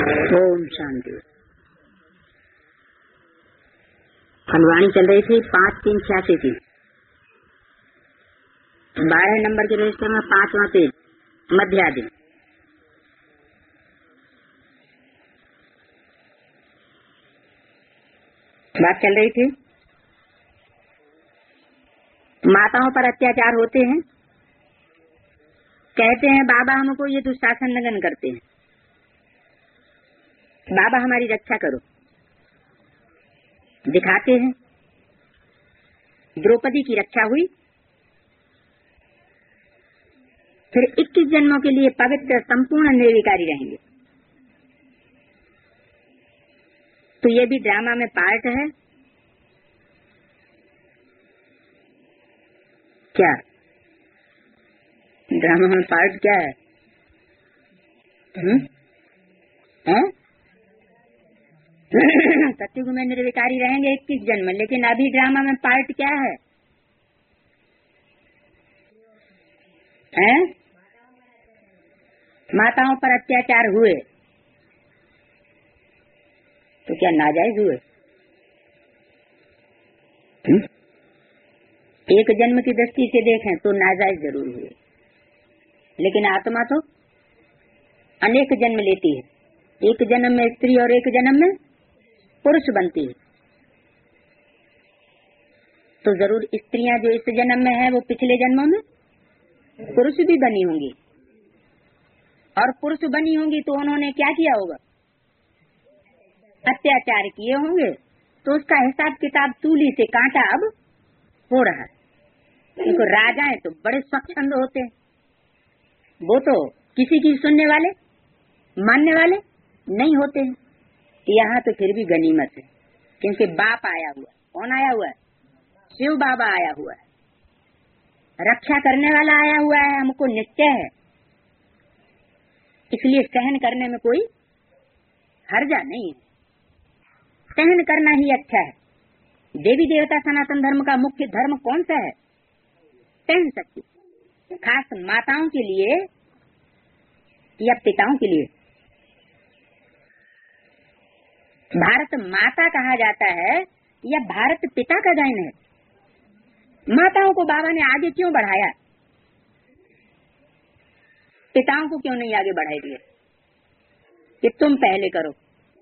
ओम शांति। फलवाणी चल रही थी 5-3-86 की 12 नंबर के रजिस्टर में 5वां पेज मध्यादि। बात चल रही थी माताओं पर अत्याचार होते हैं, कहते हैं बाबा हमको ये दुशासन लगन करते हैं, बाबा हमारी रक्षा करो। दिखाते हैं द्रौपदी की रक्षा हुई, फिर 21 जन्मों के लिए पवित्र संपूर्ण निर्विकारी रहेंगे। तो ये भी ड्रामा में पार्ट है क्या? ड्रामा में पार्ट क्या है? सत्युग में निर्विकारी रहेंगे 21 जन्म, लेकिन अभी ड्रामा में पार्ट क्या है? माताओं पर अत्याचार हुए तो क्या नाजायज हुए? एक जन्म की दृष्टि से देखें तो नाजायज जरूर हुए, लेकिन आत्मा तो अनेक जन्म लेती है। एक जन्म में स्त्री और एक जन्म में पुरुष बनती है, तो जरूर स्त्रियां जो इस जन्म में है वो पिछले जन्मों में पुरुष भी बनी होंगी, और पुरुष बनी होंगी तो उन्होंने क्या किया होगा? अत्याचार किए होंगे। तो उसका हिसाब किताब तूली से कांटा अब हो रहा है। उनको राजाएं तो बड़े स्वच्छंद होते हैं, वो तो किसी की सुनने वाले मानने वाले नहीं होते हैं। यहाँ तो फिर भी गनीमत है, क्योंकि बाप आया हुआ। कौन आया हुआ है? शिव बाबा आया हुआ है, रक्षा करने वाला आया हुआ है। हमको निश्चय है, इसलिए सहन करने में कोई हर्जा नहीं है। सहन करना ही अच्छा है। देवी देवता सनातन धर्म का मुख्य धर्म कौन सा है? सहन शक्ति, खास माताओं के लिए या पिताओं के लिए। भारत माता कहा जाता है या भारत पिता का गायन है? माताओं को बाबा ने आगे क्यों बढ़ाया? पिताओं को क्यों नहीं आगे बढ़ाई दिया कि तुम पहले करो?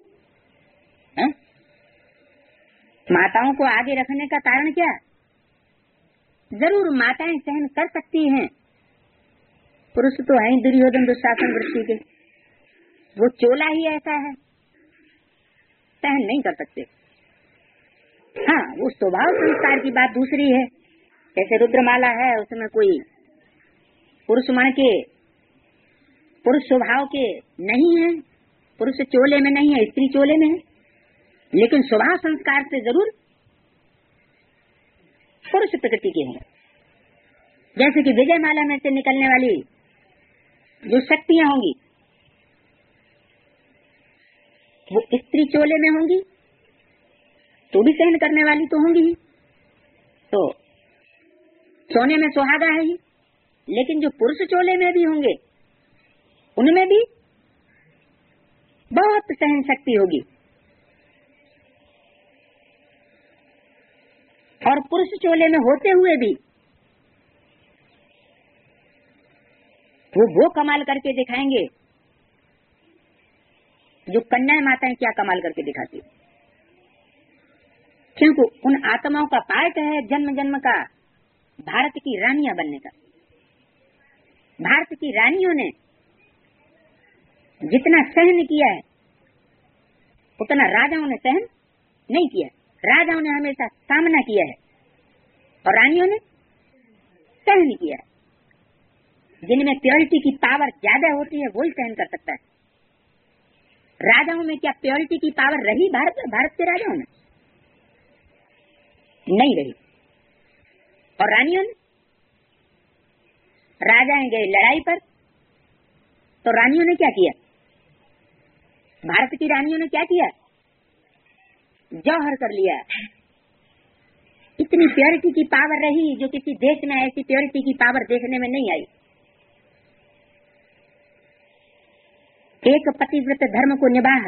माताओं को आगे रखने का कारण क्या? जरूर माताएं सहन कर सकती हैं, पुरुष तो है दुर्योधन दुशासन वृष्टि के, वो चोला ही ऐसा है, सहन नहीं कर सकते। हाँ, वो स्वभाव संस्कार की बात दूसरी है। जैसे रुद्रमाला है, उसमें कोई पुरुष मन के पुरुष स्वभाव के नहीं है, पुरुष चोले में नहीं है, स्त्री चोले में है, लेकिन स्वभाव संस्कार से जरूर पुरुष प्रकृति के हैं। जैसे कि विजय माला में से निकलने वाली जो शक्तियां होंगी वो स्त्री चोले में होंगी तो भी सहन करने वाली तो होंगी ही। तो सोने में सुहागा है ही, लेकिन जो पुरुष चोले में भी होंगे उनमें भी बहुत सहन शक्ति होगी। और पुरुष चोले में होते हुए भी वो कमाल करके दिखाएंगे जो कन्याएं माताएं क्या कमाल करके दिखाती, क्योंकि उन आत्माओं का पार्ट है जन्म जन्म का भारत की रानियां बनने का। भारत की रानियों ने जितना सहन किया है उतना राजाओं ने सहन नहीं किया। राजाओं ने हमेशा सामना किया है और रानियों ने सहन किया है। जिनमें प्योरिटी की पावर ज्यादा होती है वही सहन कर सकता है। राजाओं में क्या प्योरिटी की पावर रही? भारत के राजाओं में नहीं रही। और रानियों ने, राजाएं गए लड़ाई पर तो रानियों ने क्या किया? भारत की रानियों ने क्या किया? जौहर कर लिया। इतनी प्योरिटी की पावर रही जो किसी देश में ऐसी प्योरिटी की पावर देखने में नहीं आई। एक पतिव्रत धर्म को निभा,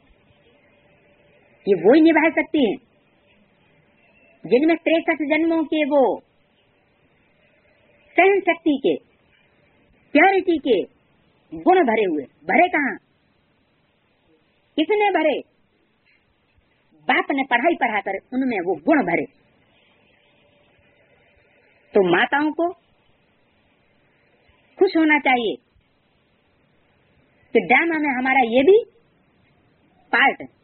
ये वो ही निभा सकती है जिनमें 63 जन्मों के वो सहन शक्ति के, प्योरिटी के गुण भरे हुए। भरे कहाँ? किसने भरे? बाप ने पढ़ाई पढ़ाकर उनमें वो गुण भरे। तो माताओं को खुश होना चाहिए कि ड्रामा में हमारा ये भी पार्ट है।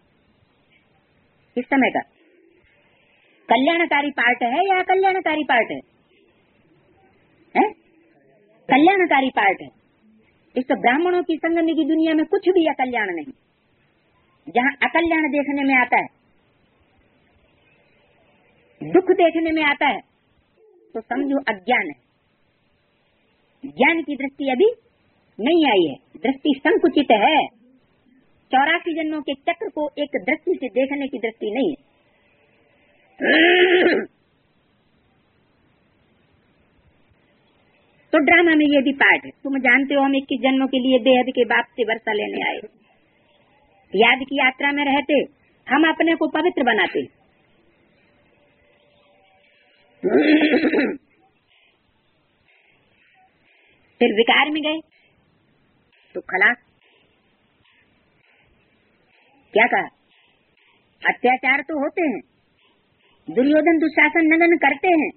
इस समय का कल्याणकारी पार्ट है या अकल्याणकारी पार्ट है? कल्याणकारी पार्ट है। इस ब्राह्मणों की संगम की दुनिया में कुछ भी अकल्याण नहीं। जहाँ अकल्याण देखने में आता है, दुख देखने में आता है, तो समझो अज्ञान है। ज्ञान की दृष्टि अभी नहीं आई है, दृष्टि संकुचित है। 84 जन्मों के चक्र को एक दृष्टि से देखने की दृष्टि नहीं है। तो ड्रामा में ये भी पार्ट है। तुम जानते हो हम 21 जन्मों के लिए बेहद के बाप से वर्षा लेने आए। याद की यात्रा में रहते हम अपने को पवित्र बनाते, फिर विकार में गए तो खलास। क्या कहा? अत्याचार तो होते हैं, दुर्योधन दुशासन नगन करते हैं,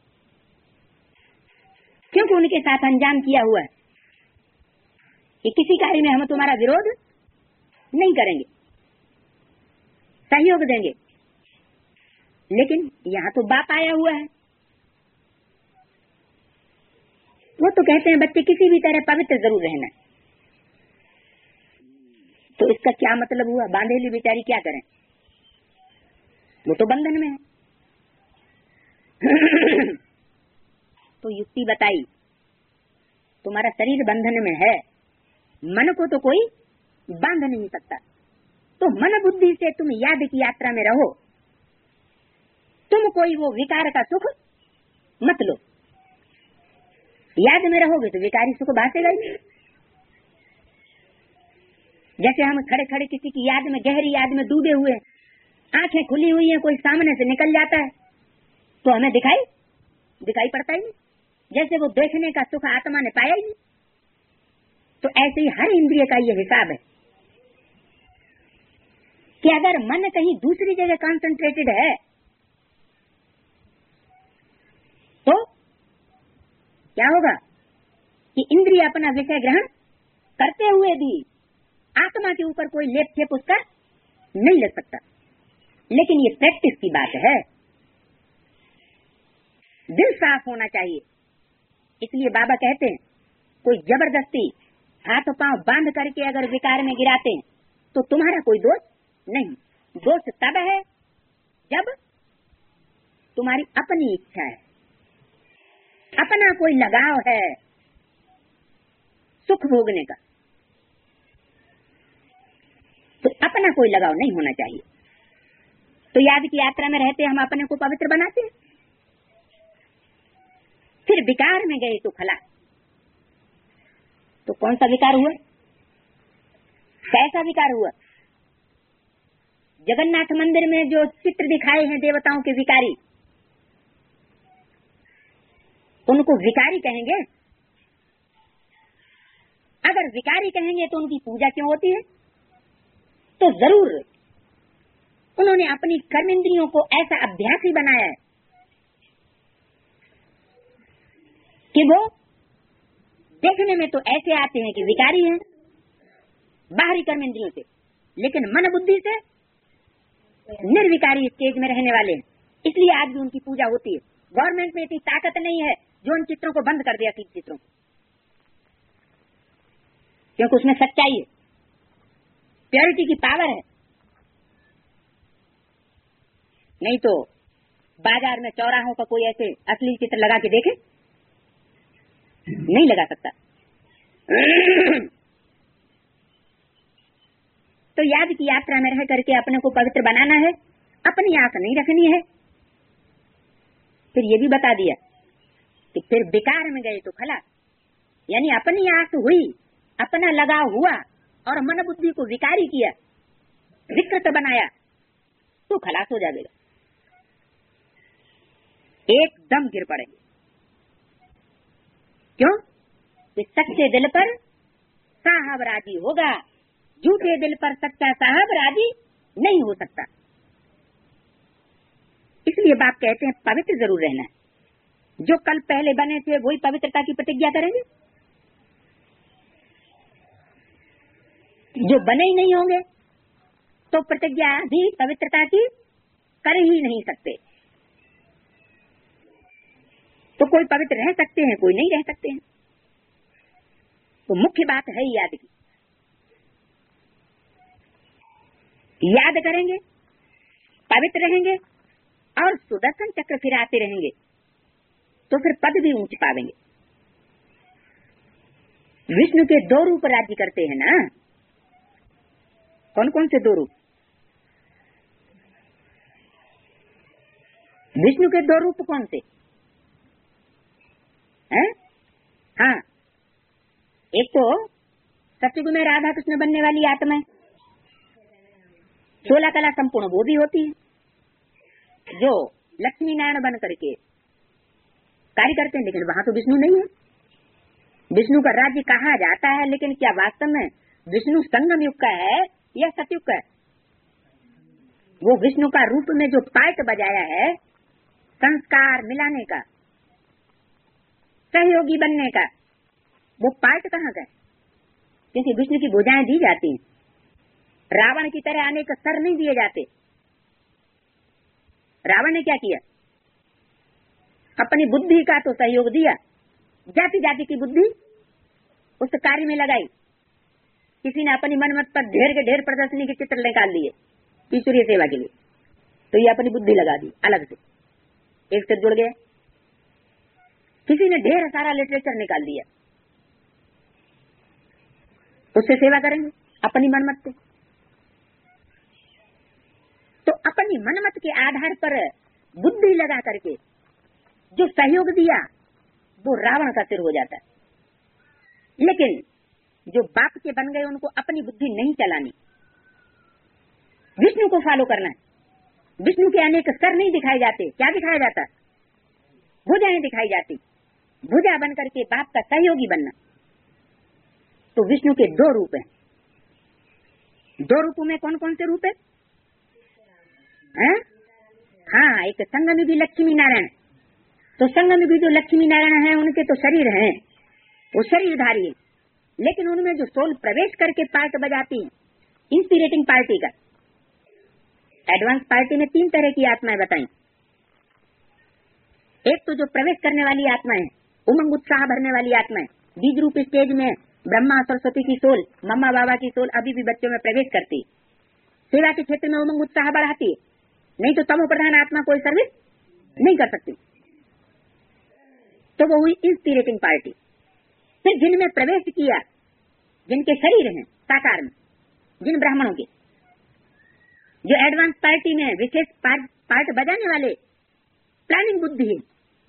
क्योंकि उनके साथ अंजाम किया हुआ है कि किसी कार्य में हम तुम्हारा विरोध नहीं करेंगे, सहयोग देंगे। लेकिन यहाँ तो बाप आया हुआ है, वो तो कहते हैं बच्चे किसी भी तरह पवित्र जरूर रहना। तो इसका क्या मतलब हुआ? बांधेली बेचारी क्या करें? वो तो बंधन में है। तो युक्ति बताई, तुम्हारा शरीर बंधन में है, मन को तो कोई बांध नहीं सकता। तो मन बुद्धि से तुम याद की यात्रा में रहो। तुम कोई वो विकार का सुख मत लो। याद में रहोगे तो विकारी सुख भासेगा ही। जैसे हम खड़े खड़े किसी की याद में, गहरी याद में डूबे हुए, आंखें खुली हुई हैं, कोई सामने से निकल जाता है तो हमें दिखाई पड़ता ही नहीं। जैसे वो देखने का सुख आत्मा ने पाया ही नहीं। तो ऐसे ही हर इंद्रिय का ये हिसाब है कि अगर मन कहीं दूसरी जगह कंसंट्रेटेड है तो क्या होगा कि इंद्रिय अपना विषय ग्रहण करते हुए भी आत्मा के ऊपर कोई लेप छेप उसका नहीं लग सकता। लेकिन ये प्रैक्टिस की बात है, दिल साफ होना चाहिए। इसलिए बाबा कहते हैं कोई जबरदस्ती हाथ पांव बांध करके अगर विकार में गिराते हैं तो तुम्हारा कोई दोष नहीं। दोष तब है जब तुम्हारी अपनी इच्छा है, अपना कोई लगाव है सुख भोगने का, तो अपना कोई लगाव नहीं होना चाहिए। तो याद की यात्रा में रहते हम अपने को पवित्र बनाते हैं, फिर विकार में गए तो खला। तो कौन सा विकार हुआ? कैसा विकार हुआ? जगन्नाथ मंदिर में जो चित्र दिखाए हैं देवताओं के विकारी, उनको विकारी कहेंगे? अगर विकारी कहेंगे तो उनकी पूजा क्यों होती है? तो जरूर उन्होंने अपनी कर्मेंद्रियों को ऐसा अभ्यासी बनाया है कि वो देखने में तो ऐसे आते हैं कि विकारी हैं बाहरी कर्मेंद्रियों से, लेकिन मन बुद्धि से निर्विकारी स्टेज में रहने वाले हैं। इसलिए आज भी उनकी पूजा होती है। गवर्नमेंट में इतनी ताकत नहीं है जो उन चित्रों को बंद कर दिया, तीन चित्रों को, क्योंकि उसमें सच्चाई है, प्योरिटी की पावर है। नहीं तो बाजार में चौराहों पर कोई ऐसे असली चित्र लगा के देखे? नहीं लगा सकता। तो याद की यात्रा में रह करके अपने को पवित्र बनाना है, अपनी आंख नहीं रखनी है। फिर ये भी बता दिया कि फिर विकार में गए तो खला, यानी अपनी आंख हुई, अपना लगाव हुआ और मन बुद्धि को विकारी किया, विकृत बनाया, तो खलास हो जाएगा, एकदम गिर पड़ेंगे। क्यों? कि सच्चे दिल पर साहब राजी होगा, झूठे दिल पर सच्चा साहब राजी नहीं हो सकता। इसलिए बाप कहते हैं पवित्र जरूर रहना है। जो कल पहले बने थे वही पवित्रता की प्रतिज्ञा करेंगे, जो बने ही नहीं होंगे तो प्रतिज्ञा भी पवित्रता की कर ही नहीं सकते। तो कोई पवित्र रह सकते हैं, कोई नहीं रह सकते हैं। तो मुख्य बात है याद की, याद करेंगे, पवित्र रहेंगे और सुदर्शन चक्र फिराते रहेंगे तो फिर पद भी ऊंच पावेंगे। विष्णु के दो रूप राज्य करते हैं ना, कौन कौन से दो रूप? विष्णु के दो रूप कौन से हैं? हाँ, एक तो सतयुग में राधा कृष्ण बनने वाली आत्मा, 16 कला संपूर्ण वो भी होती है, जो लक्ष्मी नारायण बन करके कार्य करते हैं, लेकिन वहां तो विष्णु नहीं है। विष्णु का राज्य कहा जाता है, लेकिन क्या वास्तव में विष्णु संगम युग का है या सतयुग का है? वो विष्णु का रूप में जो पार्ट बजाया है संस्कार मिलाने का, सहयोगी बनने का, वो पार्ट कहाँ का है? क्योंकि विष्णु की भुजाएं दी जाती हैं, रावण की तरह अनेक सर नहीं दिए जाते। रावण ने क्या किया? अपनी बुद्धि का तो सहयोग दिया, जाति जाति की बुद्धि उस कार्य में लगाई। किसी ने अपनी मनमत पर ढेर के ढेर प्रदर्शनी के चित्र निकाल लिए ईश्वरीय सेवा के लिए, तो ये अपनी बुद्धि लगा दी अलग से, एक से जुड़ गया। किसी ने ढेर सारा लिटरेचर निकाल दिया, उससे सेवा करेंगे अपनी मनमत से। तो अपनी मनमत के आधार पर बुद्धि लगा करके जो सहयोग दिया वो रावण का सिर हो जाता है। लेकिन जो बाप के बन गए उनको अपनी बुद्धि नहीं चलानी, विष्णु को फॉलो करना है। विष्णु के अनेक सर नहीं दिखाए जाते, क्या दिखाया जाता? भुजाएं दिखाई जाती, भुजा बन करके बाप का सहयोगी बनना। तो विष्णु के दो रूप हैं। दो रूपों में कौन कौन से रूप है? हाँ, एक संगम भी लक्ष्मी नारायण। तो संगम भी जो लक्ष्मी नारायण है उनके तो शरीर हैं, वो शरीरधारी है, लेकिन उनमें जो सोल प्रवेश करके पार्ट बजाती है, इंस्पिरेटिंग पार्टी का, एडवांस पार्टी में 3 तरह की आत्माएं बताई। एक तो जो प्रवेश करने वाली आत्मा है, उमंग उत्साह भरने वाली आत्मा है। बीज रूप स्टेज में ब्रह्मा सरस्वती की सोल, मम्मा बाबा की सोल अभी भी बच्चों में प्रवेश करती, सेवा के क्षेत्र में उमंग उत्साह बढ़ाती है। नहीं तो तमो प्रधान आत्मा कोई सर्विस नहीं कर सकती। तो वो हुई इंस्पिरेटिंग पार्टी। फिर जिनमें प्रवेश किया, जिनके शरीर हैं साकार में, जिन ब्राह्मणों के जो एडवांस पार्टी में विशेष पार्ट बजाने वाले प्लानिंग बुद्धि है,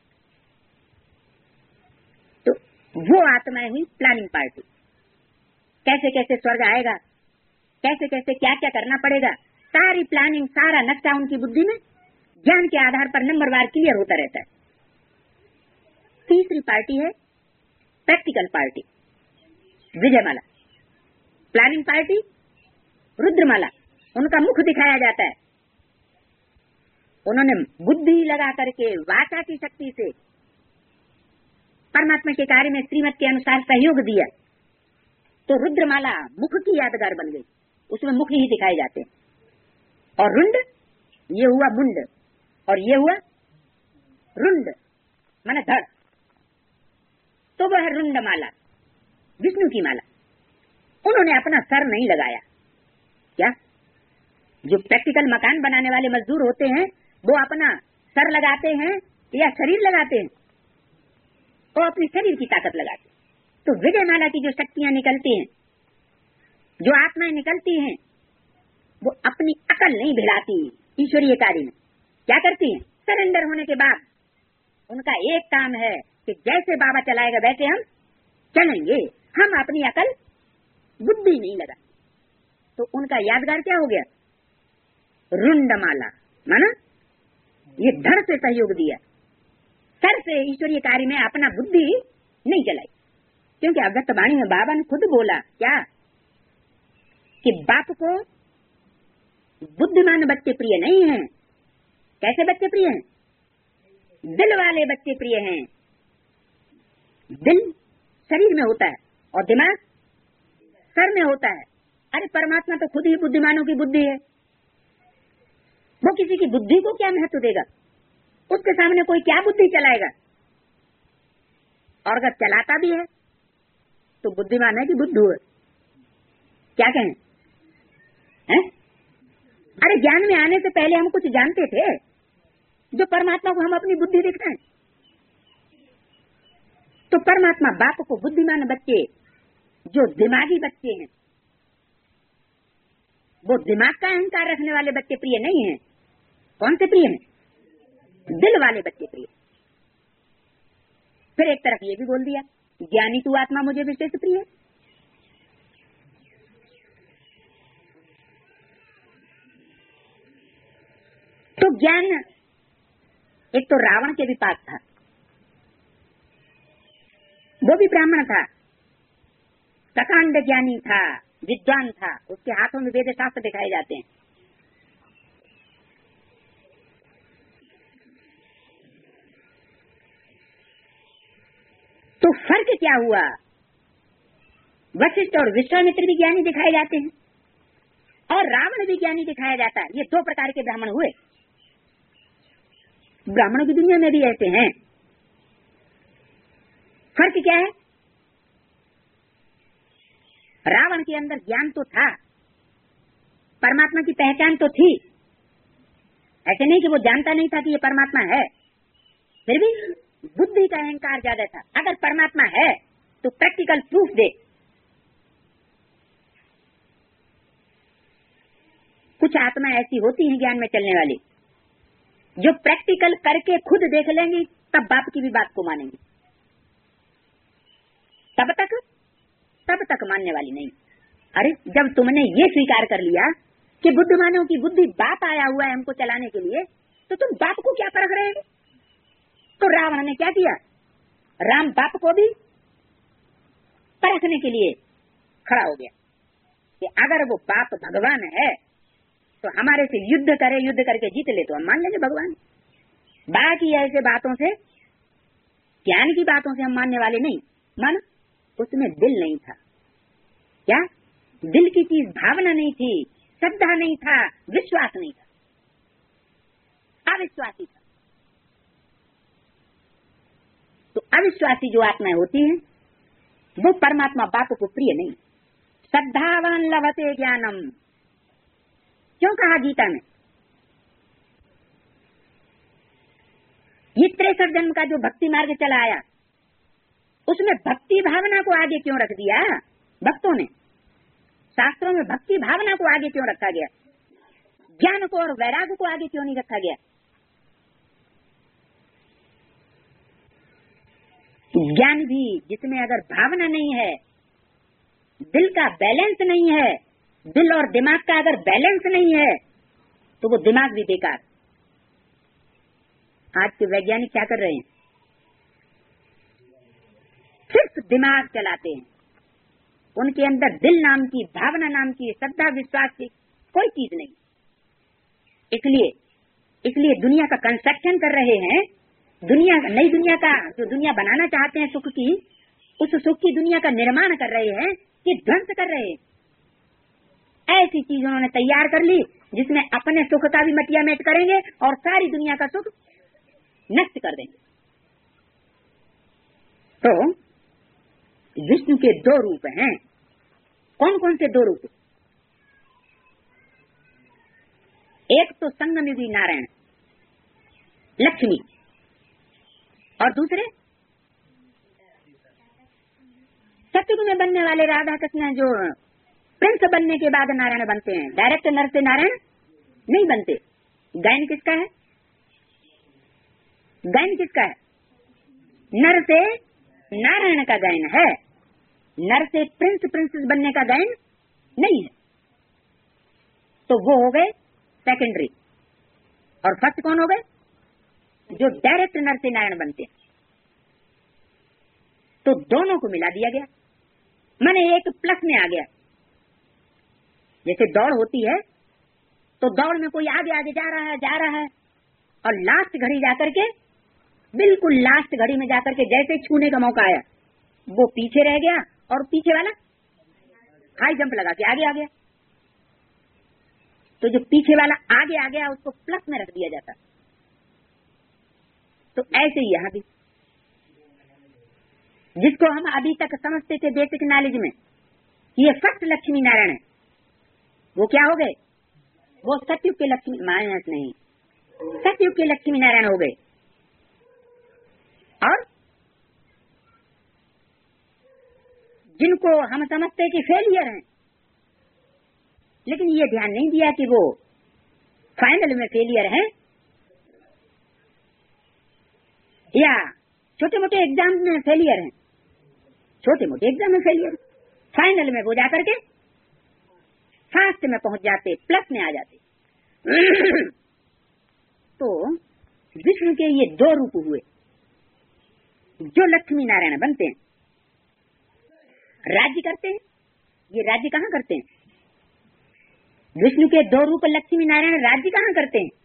तो वो आत्माएं हुई प्लानिंग पार्टी। कैसे कैसे स्वर्ग आएगा, कैसे कैसे क्या क्या करना पड़ेगा, सारी प्लानिंग, सारा नक्शा उनकी बुद्धि में ज्ञान के आधार पर नंबरवार क्लियर होता रहता है। तीसरी पार्टी है प्रैक्टिकल पार्टी, विजयमाला। प्लानिंग पार्टी रुद्रमाला, उनका मुख दिखाया जाता है। उन्होंने बुद्धि लगा करके वाचा की शक्ति से परमात्मा के कार्य में श्रीमत के अनुसार सहयोग दिया, तो रुद्रमाला मुख की यादगार बन गई, उसमें मुख ही दिखाए जाते हैं। और रुंड, ये हुआ मुंड और ये हुआ रुंड माने धड़, तो वह रुंड माला, विष्णु की माला। उन्होंने अपना सर नहीं लगाया। क्या? जो प्रैक्टिकल मकान बनाने वाले मजदूर होते हैं वो अपना सर लगाते हैं या शरीर लगाते हैं? वो अपने शरीर की ताकत लगाते हैं। तो विजयमाला की जो शक्तियां निकलती हैं, जो आत्माएं निकलती हैं, वो अपनी अकल नहीं भिड़ाती ईश्वरीय कार्य में। क्या करती हैं? सरेंडर होने के बाद उनका एक काम है कि जैसे बाबा चलाएगा वैसे हम चलेंगे, हम अपनी अकल बुद्धि नहीं लगाते। तो उनका यादगार क्या हो गया? रुंडमाला, माना ये धड़ से सहयोग दिया, सर से ईश्वरीय कार्य में अपना बुद्धि नहीं चलाई। क्योंकि अव्यक्त वाणी में बाबा ने खुद बोला क्या कि बाप को बुद्धिमान बच्चे प्रिय नहीं हैं। कैसे बच्चे प्रिय हैं? दिल वाले बच्चे प्रिय हैं। दिल शरीर में होता है और दिमाग सर में होता है। अरे परमात्मा तो खुद ही बुद्धिमानों की बुद्धि है, वो किसी की बुद्धि को क्या महत्व देगा? उसके सामने कोई क्या बुद्धि चलाएगा? और अगर चलाता भी है तो बुद्धिमान है कि बुद्धू है? क्या कहें? हैं? अरे ज्ञान में आने से पहले हम कुछ जानते थे जो परमात्मा को हम अपनी बुद्धि दिखते हैं। तो परमात्मा बाप को बुद्धिमान बच्चे, जो दिमागी बच्चे हैं, वो दिमाग का अहंकार रखने वाले बच्चे प्रिय नहीं हैं। कौन से प्रिय हैं? दिल वाले बच्चे प्रिय। फिर एक तरफ ये भी बोल दिया, ज्ञानी तू आत्मा मुझे विशेष प्रिय है। तो ज्ञान एक तो रावण के भी पास था, वो भी ब्राह्मण था, प्रकांड ज्ञानी था, विद्वान था, उसके हाथों में वेद शास्त्र दिखाए जाते हैं। तो फर्क क्या हुआ? वशिष्ठ और विश्वामित्र भी ज्ञानी दिखाए जाते हैं और रावण भी ज्ञानी दिखाया जाता है। ये दो प्रकार के ब्राह्मण हुए। ब्राह्मणों की दुनिया में भी ऐसे हैं। फर्क क्या है? रावण के अंदर ज्ञान तो था, परमात्मा की पहचान तो थी। ऐसे नहीं कि वो जानता नहीं था कि ये परमात्मा है, फिर भी बुद्धि का अहंकार ज्यादा था। अगर परमात्मा है तो प्रैक्टिकल प्रूफ दे। कुछ आत्मा ऐसी होती है ज्ञान में चलने वाली, जो प्रैक्टिकल करके खुद देख लेंगी, तब बाप की भी बात को मानेंगी। तब तक मानने वाली नहीं। अरे जब तुमने ये स्वीकार कर लिया कि बुद्धिमानों की बुद्धि बाप आया हुआ है हमको चलाने के लिए, तो तुम बाप को क्या परख रहे हो? तो रावण ने क्या किया? राम बाप को भी परखने के लिए खड़ा हो गया कि अगर वो बाप भगवान है तो हमारे से युद्ध करे, युद्ध करके जीत ले तो हम मान लेंगे भगवान। बाकी ऐसे बातों से, ज्ञान की बातों से हम मानने वाले नहीं। मन उसमें दिल नहीं था। क्या? दिल की चीज भावना नहीं थी, श्रद्धा नहीं था, विश्वास नहीं था, अविश्वासी था। तो अविश्वासी जो आत्माएं होती हैं वो परमात्मा बाप को प्रिय नहीं। श्रद्धावान लभते ज्ञानम, क्यों कहा गीता में? ये 63 जन्म का जो भक्ति मार्ग चला आया, उसमें भक्ति भावना को आगे क्यों रख दिया भक्तों ने? शास्त्रों में भक्ति भावना को आगे क्यों रखा गया? ज्ञान को और वैराग्य को आगे क्यों नहीं रखा गया? ज्ञान भी जिसमें अगर भावना नहीं है, दिल का बैलेंस नहीं है, दिल और दिमाग का अगर बैलेंस नहीं है, तो वो दिमाग भी बेकार। आज के वैज्ञानिक क्या कर रहे हैं? सिर्फ दिमाग चलाते हैं। उनके अंदर दिल नाम की, भावना नाम की, श्रद्धा विश्वास की कोई चीज नहीं। इसलिए दुनिया का कंस्ट्रक्शन कर रहे हैं। दुनिया, नई दुनिया का जो दुनिया बनाना चाहते हैं सुख की, उस सुख की दुनिया का निर्माण कर रहे हैं कि ध्वंस कर रहे हैं। ऐसी चीज उन्होंने तैयार कर ली जिसमें अपने सुख का भी मटिया मेट करेंगे और सारी दुनिया का सुख नष्ट कर देंगे। तो विष्णु के दो रूप हैं। कौन कौन से दो रूप? एक तो संगमयुगी नारायण लक्ष्मी, और दूसरे सतयुग में बनने वाले राधा कृष्ण, जो प्रिंस बनने के बाद नारायण बनते हैं। डायरेक्ट नर से नारायण नहीं बनते। गायन किसका है? गायन किसका है? नर से नारायण का गायन है। नर से प्रिंस, प्रिंसेस बनने का गायन नहीं है। तो वो हो गए सेकेंडरी, और फर्स्ट कौन हो गए? जो डायरेक्ट नर से नारायण बनते हैं। तो दोनों को मिला दिया गया, माने एक प्लस में आ गया। जैसे दौड़ होती है तो दौड़ में कोई आगे आगे जा रहा है और लास्ट घड़ी जाकर के, बिल्कुल लास्ट घड़ी में जाकर के जैसे छूने का मौका आया वो पीछे रह गया और पीछे वाला हाई जंप लगा के आगे आ गया। तो जो पीछे वाला आगे आ गया उसको प्लस में रख दिया जाता। तो ऐसे ही यहां भी जिसको हम अभी तक समझते थे बेसिक नॉलेज में ये फर्स्ट लक्ष्मी नारायण है, वो क्या हो गए? वो सतयुग के लक्ष्मी, माइनस नहीं, सतयुग के लक्ष्मी नारायण हो गए। और जिनको हम समझते हैं कि फेलियर हैं, लेकिन ये ध्यान नहीं दिया कि वो फाइनल में फेलियर हैं, या छोटे मोटे एग्जाम में फेलियर हैं, छोटे मोटे एग्जाम में फेलियर, फाइनल में वो जाकर के फास्ट में पहुंच जाते, प्लस में आ जाते। तो विष्णु के ये दो रूप हुए जो लक्ष्मी नारायण बनते हैं, राज्य करते हैं। ये राज्य कहाँ करते हैं? विष्णु के दो रूप लक्ष्मी नारायण राज्य कहाँ करते हैं?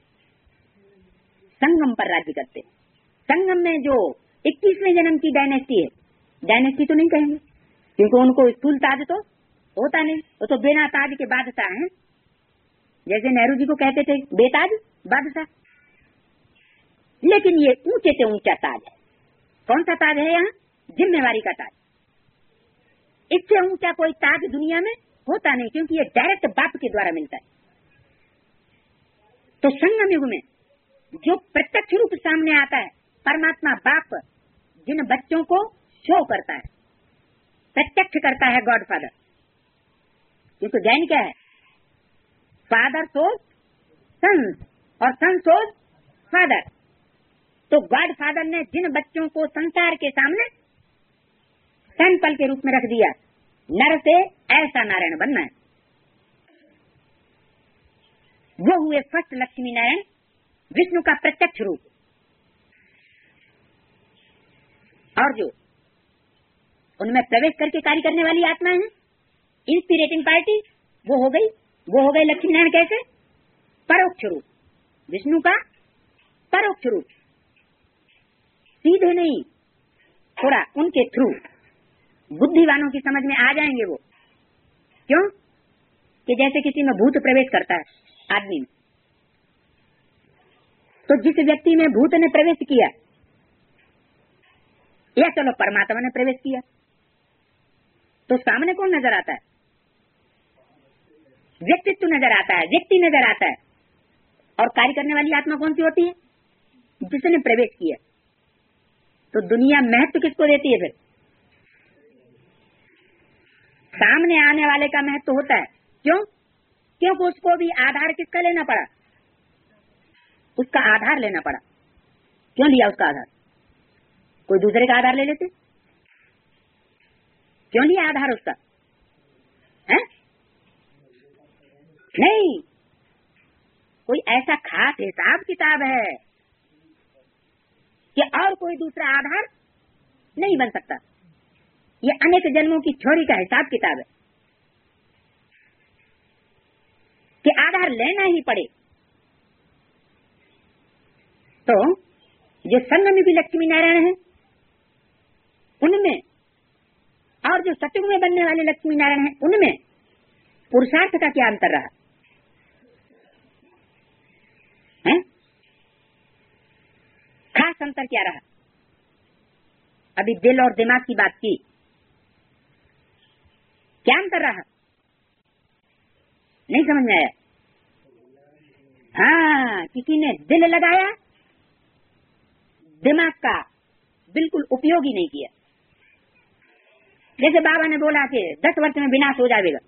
संगम पर राज्य करते हैं। संगम में जो 21वें जन्म की डायनेस्टी है, डायनेस्टी तो नहीं कहेंगे क्योंकि उनको स्थूल ताज तो होता नहीं, वो तो बिना ताज के बादशाह हैं। जैसे नेहरू जी को कहते थे बेताज बादशाह, लेकिन ये ऊंचे से ऊंचा ताज है। कौन सा ताज है यहाँ? जिम्मेवारी का ताज। इससे ऊंचा कोई ताज दुनिया में होता नहीं, क्योंकि ये डायरेक्ट बाप के द्वारा मिलता है। तो संगम युग में जो प्रत्यक्ष रूप सामने आता है, परमात्मा बाप जिन बच्चों को शो करता है, प्रत्यक्ष करता है, गॉड फादर। क्योंकि ज्ञान क्या है? फादर सोज सन और सन सोज फादर। तो गॉड फादर ने जिन बच्चों को संसार के सामने सैंपल के रूप में रख दिया, नर से ऐसा नारायण बनना है, वो हुए फर्स्ट लक्ष्मी नारायण, विष्णु का प्रत्यक्ष रूप। और जो उनमें प्रवेश करके कार्य करने वाली आत्मा है, इंस्पिरेटिंग पार्टी, वो हो गई लक्ष्मी नारायण। कैसे? परोक्ष रूप, विष्णु का परोक्ष रूप, सीधे नहीं, थोड़ा उनके थ्रू। बुद्धिवानों की समझ में आ जाएंगे वो। क्यों? कि जैसे किसी में भूत प्रवेश करता है आदमी में, तो जिस व्यक्ति में भूत ने प्रवेश किया, या चलो परमात्मा ने प्रवेश किया, तो सामने कौन नजर आता है? व्यक्तित्व नजर आता है, व्यक्ति नजर आता है। और कार्य करने वाली आत्मा कौन सी होती है? जिसने प्रवेश किया। तो दुनिया महत्व किसको देती है? फिर सामने आने वाले का महत्व होता है। क्यों? क्योंकि उसको भी आधार किसका लेना पड़ा? उसका आधार लेना पड़ा। क्यों लिया उसका आधार? कोई दूसरे का आधार ले लेते? क्यों लिया आधार उसका? है? नहीं, कोई ऐसा खास हिसाब किताब है कि और कोई दूसरा आधार नहीं बन सकता। ये अनेक जन्मों की थ्योरी का हिसाब किताब है कि आधार लेना ही पड़े। तो जो संगम की लक्ष्मी नारायण है उनमें, और जो सतयुग में बनने वाले लक्ष्मी नारायण है उनमें पुरुषार्थ का क्या अंतर रहा है? खास अंतर क्या रहा? अभी दिल और दिमाग की बात की, क्या अंतर रहा? नहीं समझ में आया? हाँ, किसी ने दिल लगाया, दिमाग का बिल्कुल उपयोग ही नहीं किया। जैसे बाबा ने बोला कि 10 वर्ष में विनाश हो जाएगा,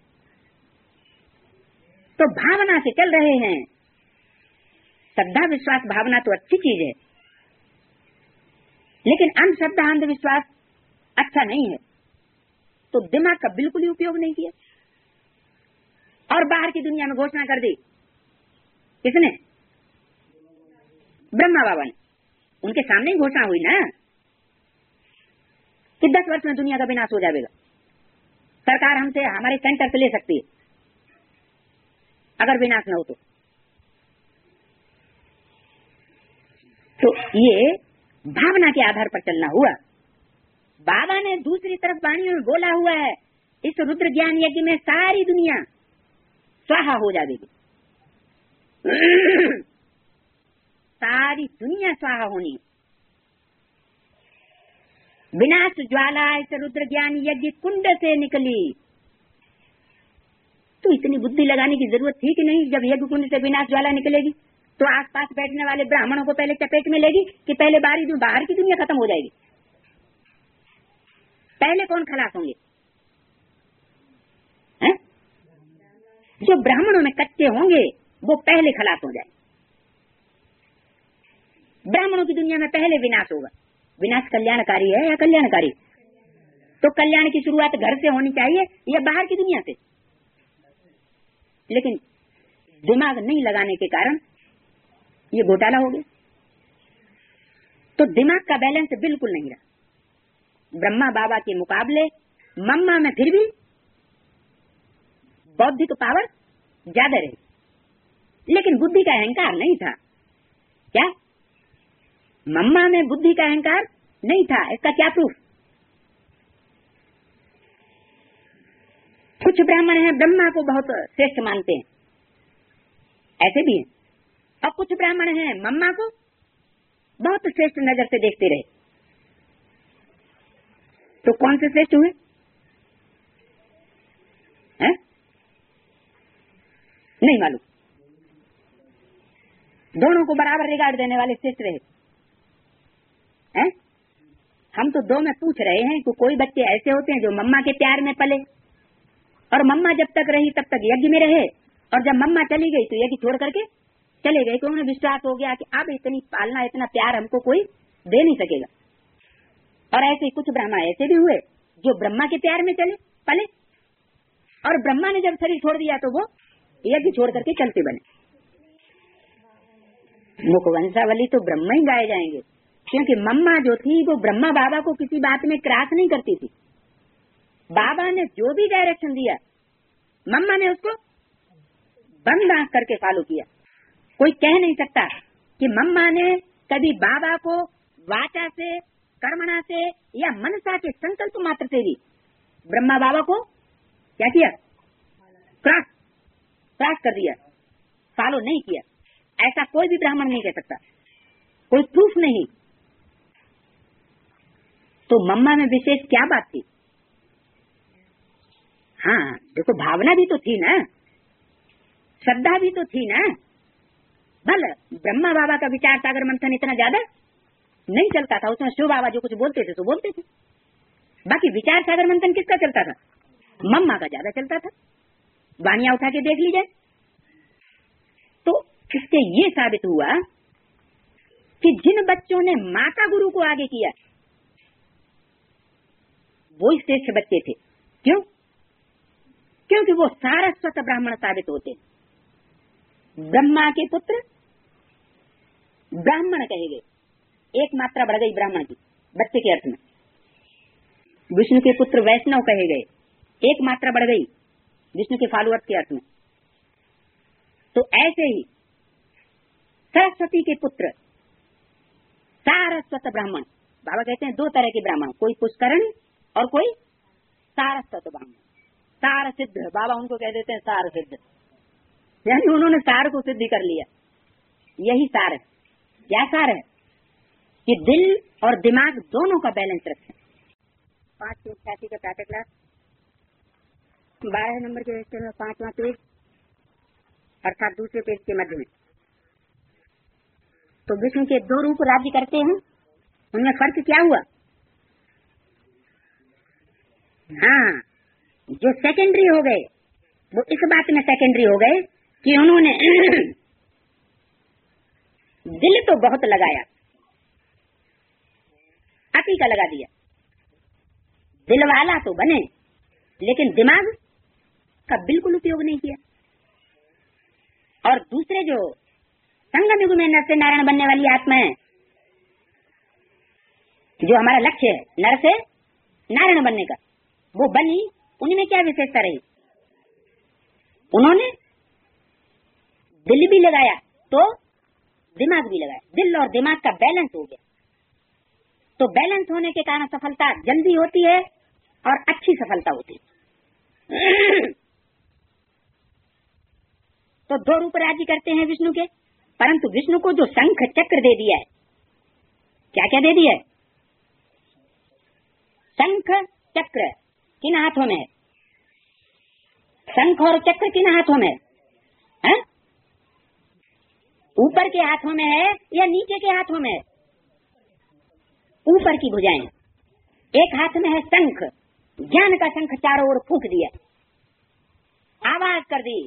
तो भावना से चल रहे हैं। श्रद्धा विश्वास भावना तो अच्छी चीज है, लेकिन अंधश्रद्धा अंधविश्वास अच्छा नहीं है। तो दिमाग का बिल्कुल ही उपयोग नहीं किया। और बाहर की दुनिया में घोषणा कर दी। किसने? ब्रह्मा बाबा ने। उनके सामने ही घोषणा हुई ना कि 10 वर्ष में दुनिया का विनाश हो जाएगा। सरकार हमसे हमारे सेंटर से ले सकती है अगर विनाश न हो तो ये भावना के आधार पर चलना हुआ। बाबा ने दूसरी तरफ वाणी में बोला हुआ है, इस रुद्र ज्ञान यज्ञ में सारी दुनिया स्वाहा हो जाएगी। सारी दुनिया स्वाहा होनी। विनाश ज्वाला इस रुद्र ज्ञान यज्ञ कुंड से निकली। तो इतनी बुद्धि लगाने की जरूरत थी कि नहीं? जब यज्ञ कुंड से विनाश ज्वाला निकलेगी तो आसपास बैठने वाले ब्राह्मणों को पहले चपेट में लेगी कि पहले बाहर की दुनिया खत्म हो जाएगी। पहले कौन खलास होंगे? हैं? जो ब्राह्मणों में कच्चे होंगे वो पहले खलास हो जाए। ब्राह्मणों की दुनिया में पहले विनाश होगा। विनाश कल्याणकारी है या कल्याणकारी? तो कल्याण की शुरुआत घर से होनी चाहिए या बाहर की दुनिया से? लेकिन दिमाग नहीं लगाने के कारण ये घोटाला हो गया। तो दिमाग का बैलेंस बिल्कुल नहीं रहा। ब्रह्मा बाबा के मुकाबले मम्मा में फिर भी बौद्धिक पावर ज्यादा रही, लेकिन बुद्धि का अहंकार नहीं था। क्या? मम्मा में बुद्धि का अहंकार नहीं था। इसका क्या प्रूफ? कुछ ब्राह्मण हैं ब्रह्मा को बहुत श्रेष्ठ मानते हैं, ऐसे भी हैं, और कुछ ब्राह्मण हैं मम्मा को बहुत श्रेष्ठ नजर से देखते रहे। तो कौन से श्रेष्ठ हुए? हैं? नहीं मालूम। दोनों को बराबर रिगार्ड देने वाले श्रेष्ठ रहे हैं? हम तो दो में पूछ रहे हैं कि कोई बच्चे ऐसे होते हैं जो मम्मा के प्यार में पले और मम्मा जब तक रही तब तक यज्ञ में रहे, और जब मम्मा चली गई तो यज्ञ छोड़ करके चले गए, तो उन्हें विश्वास हो गया कि अब इतनी पालना इतना प्यार हमको कोई दे नहीं सकेगा। और ऐसे ही कुछ ब्राह्मण ऐसे भी हुए जो ब्रह्मा के प्यार में चले पले, और ब्रह्मा ने जब शरीर छोड़ दिया तो वो यज्ञ छोड़ करके चलते बने। मुखवंशावली तो ब्रह्मा ही गाए जाएंगे, क्योंकि मम्मा जो थी वो ब्रह्मा बाबा को किसी बात में क्रॉस नहीं करती थी। बाबा ने जो भी डायरेक्शन दिया मम्मा ने उसको बंद आंख करके फॉलो किया। कोई कह नहीं सकता कि मम्मा ने कभी बाबा को वाचा से, कर्मणा से या मनसा के संकल्प मात्र से भी ब्रह्मा बाबा को क्या किया? क्रॉस कर दिया, फॉलो नहीं किया। ऐसा कोई भी ब्राह्मण नहीं कह सकता, कोई प्रूफ नहीं। तो मम्मा में विशेष क्या बात थी? हाँ देखो, भावना भी तो थी ना, श्रद्धा भी तो थी ना। भले ब्रह्मा बाबा का विचार सागर मंथन इतना ज्यादा नहीं चलता था, उसमें शिव बाबा जो कुछ बोलते थे तो बोलते थे। बाकी विचार सागर मंथन किसका चलता था? मम्मा का ज्यादा चलता था। वाणियां उठा के देख लीजिए। तो इससे ये साबित हुआ कि जिन बच्चों ने माता गुरु को आगे किया वो श्रेष्ठ बच्चे थे। क्यों? क्योंकि वो सारस्वत ब्राह्मण साबित होते। ब्रह्मा के पुत्र ब्राह्मण कहे गए, एक मात्रा बढ़ गई ब्राह्मण की बच्चे के अर्थ में। विष्णु के पुत्र वैष्णव कहे गए, एक मात्रा बढ़ गई विष्णु के फॉलोअर्स के अर्थ में। तो ऐसे ही सरस्वती के पुत्र सारस्वत ब्राह्मण, बाबा कहते हैं दो तरह के ब्राह्मण, कोई पुष्करण और कोई सारस्वत ब्राह्मण। सार सिद्ध, बाबा उनको कह देते हैं सार सिद्ध, यानी उन्होंने सार को सिद्ध कर लिया। यही सार है। क्या सार है? कि दिल और दिमाग दोनों का बैलेंस रखें। 588 का प्रातः क्लास 12 नंबर के रजिस्टर में 5वां पेज, अर्थात दूसरे पेज के मध्य में। तो विष्णु के दो रूप राज्य करते हैं, उनमें फर्क क्या हुआ? हाँ, जो सेकेंडरी हो गए वो इस बात में सेकेंडरी हो गए कि उन्होंने दिल तो बहुत लगाया, अति का लगा दिया। दिल वाला तो बने लेकिन दिमाग का बिल्कुल उपयोग नहीं किया। और दूसरे जो संगम युग में नर से नारायण बनने वाली आत्मा है, जो हमारा लक्ष्य है नर से नारायण बनने का, वो बनी, उनमें क्या विशेषता रही? उन्होंने दिल भी लगाया तो दिमाग भी लगाया, दिल और दिमाग का बैलेंस हो गया। तो बैलेंस होने के कारण सफलता जल्दी होती है और अच्छी सफलता होती है। तो दो रूप राज्य करते हैं विष्णु के, परंतु विष्णु को जो शंख चक्र दे दिया है, क्या क्या दे दिया है? शंख चक्र किन हाथों में है? शंख और चक्र किन हाथों में है? ऊपर के हाथों में है या नीचे के हाथों में है? ऊपर की भुजाएं। एक हाथ में है शंख, ज्ञान का शंख चारों ओर फूंक दिया, आवाज कर दी,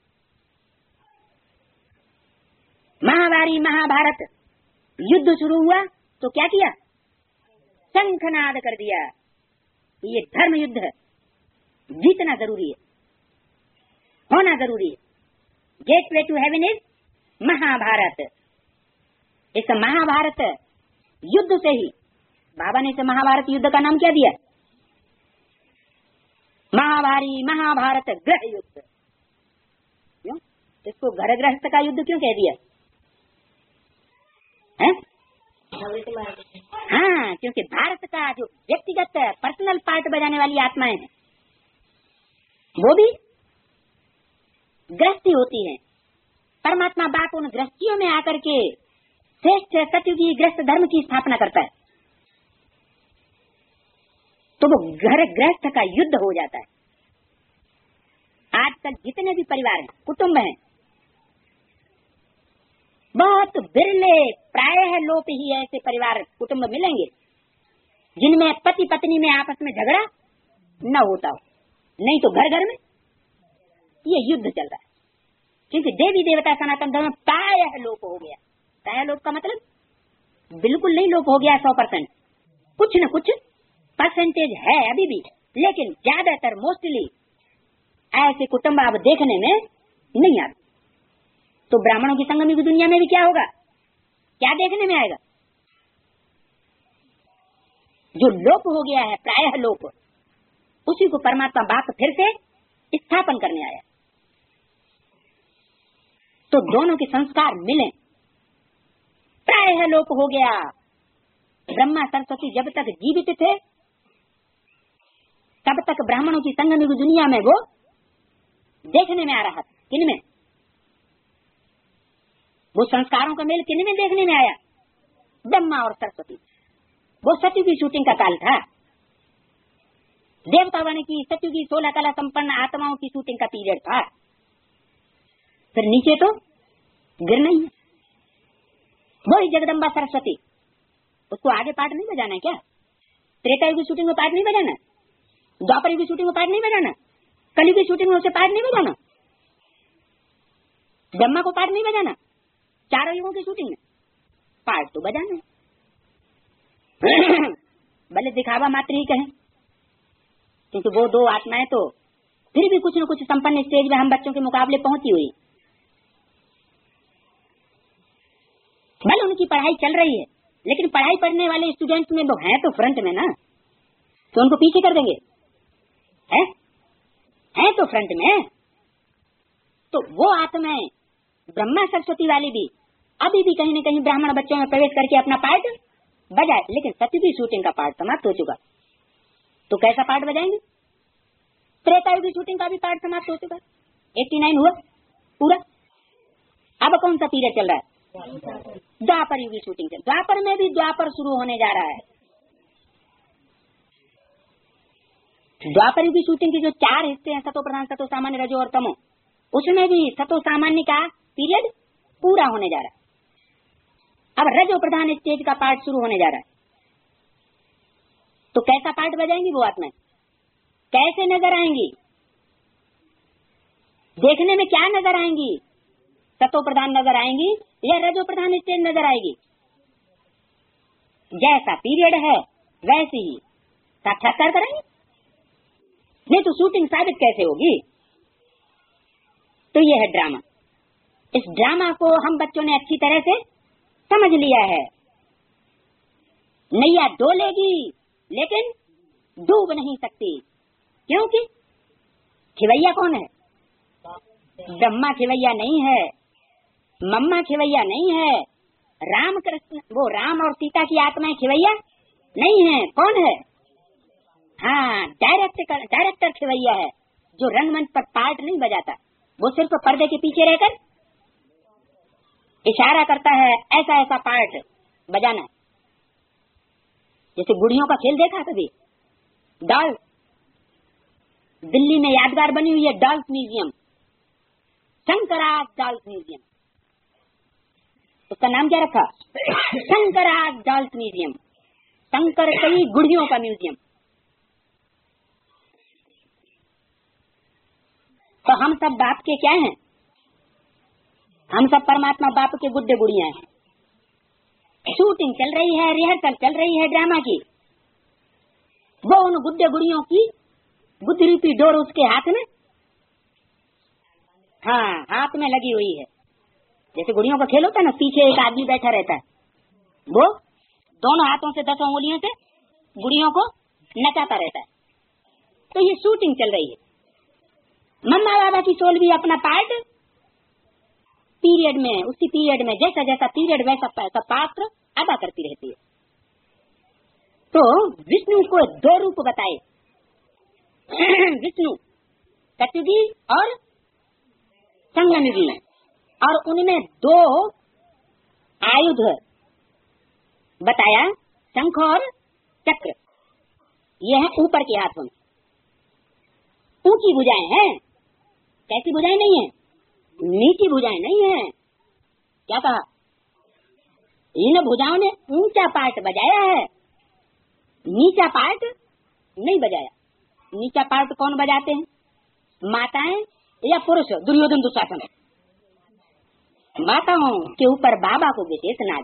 महाभारी महाभारत युद्ध शुरू हुआ तो क्या किया? शंखनाद कर दिया। ये धर्म युद्ध है, जीतना जरूरी है, होना जरूरी है। Gateway to heaven is Mahabharat. इस महाभारत युद्ध से ही बाबा ने इसे महाभारत युद्ध का नाम क्या दिया? महाभारी महाभारत ग्रह युद्ध। क्यों? इसको घर गृहस्थ का युद्ध क्यों कह दिया है? हाँ, क्योंकि भारत का जो व्यक्तिगत पर्सनल पार्ट बजाने वाली आत्माएं हैं, वो भी गृहस्थी होती हैं। परमात्मा बाप उन गृहस्थियों में आकर के श्रेष्ठ सतयुगी गृहस्थ धर्म की स्थापना करता है, तो वो घर गृहस्थ का युद्ध हो जाता है। आजकल जितने भी परिवार हैं, कुटुंब हैं, बहुत बिरले प्रायः लोप ही ऐसे परिवार कुटुंब मिलेंगे जिनमें पति पत्नी में आपस में झगड़ा न होता हो, नहीं तो घर घर में ये युद्ध चल रहा है। क्योंकि देवी देवता सनातन धर्म प्रायः लोप हो गया। प्रायः लोप का मतलब बिल्कुल नहीं लोप हो गया 100%, कुछ न कुछ परसेंटेज है अभी भी, लेकिन ज्यादातर मोस्टली ऐसे कुटुंब अब देखने में नहीं आते। तो ब्राह्मणों की संगम की दुनिया में भी क्या होगा? क्या देखने में आएगा? जो लोप हो गया है, प्रायः लोप, उसी को परमात्मा बाप फिर से स्थापन करने आया। तो दोनों के संस्कार मिले। प्रायः लोप हो गया। ब्रह्मा सरस्वती जब तक जीवित थे तब तक ब्राह्मणों की संगम की दुनिया में वो देखने में आ रहा था। किनमें? वो संस्कारों का मेल किनमें देखने में आया? ब्रह्मा और सरस्वती। वो सत्यु की शूटिंग का काल था। देवतावन की सत्यु की 16 कला संपन्न आत्माओं की शूटिंग का पीरियड था। फिर नीचे तो गिरना ही है। वही जगदम्बा सरस्वती, उसको आगे पार्ट नहीं बजाना है क्या? त्रेता युग की शूटिंग में पार्ट नहीं बजाना, द्वापर युग की शूटिंग में पार्ट नहीं बजाना, कलयुग की शूटिंग में उसे पार्ट नहीं बजाना, ब्रह्मा को पार्ट नहीं बजाना, चारों युगों की शूटिंग में पार्ट तो बजाना है। भले दिखावा मात्र ही कहें, क्योंकि वो दो आत्माएं तो फिर भी कुछ न कुछ संपन्न स्टेज में हम बच्चों के मुकाबले पहुंची हुई। भले उनकी पढ़ाई चल रही है, लेकिन पढ़ाई पढ़ने वाले स्टूडेंट्स में लोग हैं तो फ्रंट में ना, तो उनको पीछे कर देंगे? है तो फ्रंट में। तो वो आत्माएं ब्रह्मा सरस्वती वाली भी अभी भी कहीं न कहीं ब्राह्मण बच्चों में प्रवेश करके अपना पार्ट बजाए, लेकिन सत्य की शूटिंग का पार्ट समाप्त हो चुका। तो कैसा पार्ट बजाएंगे? त्रेता युग की शूटिंग का भी पार्ट समाप्त हो चुका, 89 हुआ पूरा। अब कौन सा पीरियड चल रहा है? द्वापर युग की शूटिंग चल। द्वापर में भी द्वापर शुरू होने जा रहा है। द्वापर युग की शूटिंग के जो 4 हिस्से हैं, सतो प्रधान, सतो सामान्य, रजो और तमो, उसमें भी सतो सामान्य का पीरियड पूरा होने जा रहा है। अब रजो प्रधान स्टेज का पार्ट शुरू होने जा रहा है। तो कैसा पार्ट बजाएंगी वो आत्माएं? कैसे नजर आएंगी? देखने में क्या नजर आएंगी? सतो प्रधान नजर आएंगी या रजो प्रधान स्टेज नजर आएगी? जैसा पीरियड है वैसे ही साक्षात्कार करेंगे, नहीं तो शूटिंग साबित कैसे होगी? तो ये है ड्रामा। इस ड्रामा को हम बच्चों ने अच्छी तरह से समझ लिया है। नैया डोलेगी लेकिन डूब नहीं सकती, क्योंकि खिवैया कौन है? ब्रह्मा खिवैया नहीं है, मम्मा खिवैया नहीं है, राम कृष्ण वो राम और सीता की आत्माएं खिवैया नहीं है। कौन है? हाँ, डायरेक्टर खिवैया है, जो रंगमंच पर पार्ट नहीं बजाता, वो सिर्फ पर्दे के पीछे रहकर इशारा करता है ऐसा ऐसा पार्ट बजाना। जैसे गुड़ियों का खेल देखा कभी? डॉल, दिल्ली में यादगार बनी हुई है dolls museum, Shankar's dolls museum. उसका नाम क्या रखा? शंकराज डॉल्स म्यूजियम, शंकर कई गुड़ियों का म्यूजियम। तो हम सब बाप के क्या हैं? हम सब परमात्मा बाप के गुड्डे गुड़िया हैं। शूटिंग चल रही है, रिहर्सल चल रही है ड्रामा की। वो उन गुड्डे गुड़ियों की बुद्धि रूपी डोर उसके हाथ में, हाँ, हाथ में लगी हुई है। जैसे गुड़ियों का खेल होता है ना, पीछे एक आदमी बैठा रहता है, वो दोनों हाथों से 10 उंगलियों से गुड़ियों को नचाता रहता है। तो ये शूटिंग चल रही है। मम्मा बाबा की सोल भी अपना पार्ट पीरियड में, उसी पीरियड में जैसा जैसा पीरियड वैसा पात्र अदा करती रहती है। तो विष्णु को 2 रूप बताए, विष्णु सतयुगी और संगमयुगी, और उनमें 2 आयुध बताया, शंख और चक्र। ये है ऊपर के हाथों में, ऊंची भुजाएं हैं। कैसी भुजाएं नहीं है? नीची भुजाएं नहीं है। क्या कहा? इन भुजाओं ने ऊंचा पार्ट बजाया है, नीचा पार्ट नहीं बजाया। नीचा पार्ट कौन बजाते हैं? माताएं या पुरुष? दुर्योधन दुशासन। माताओं के ऊपर बाबा को विशेष नाज।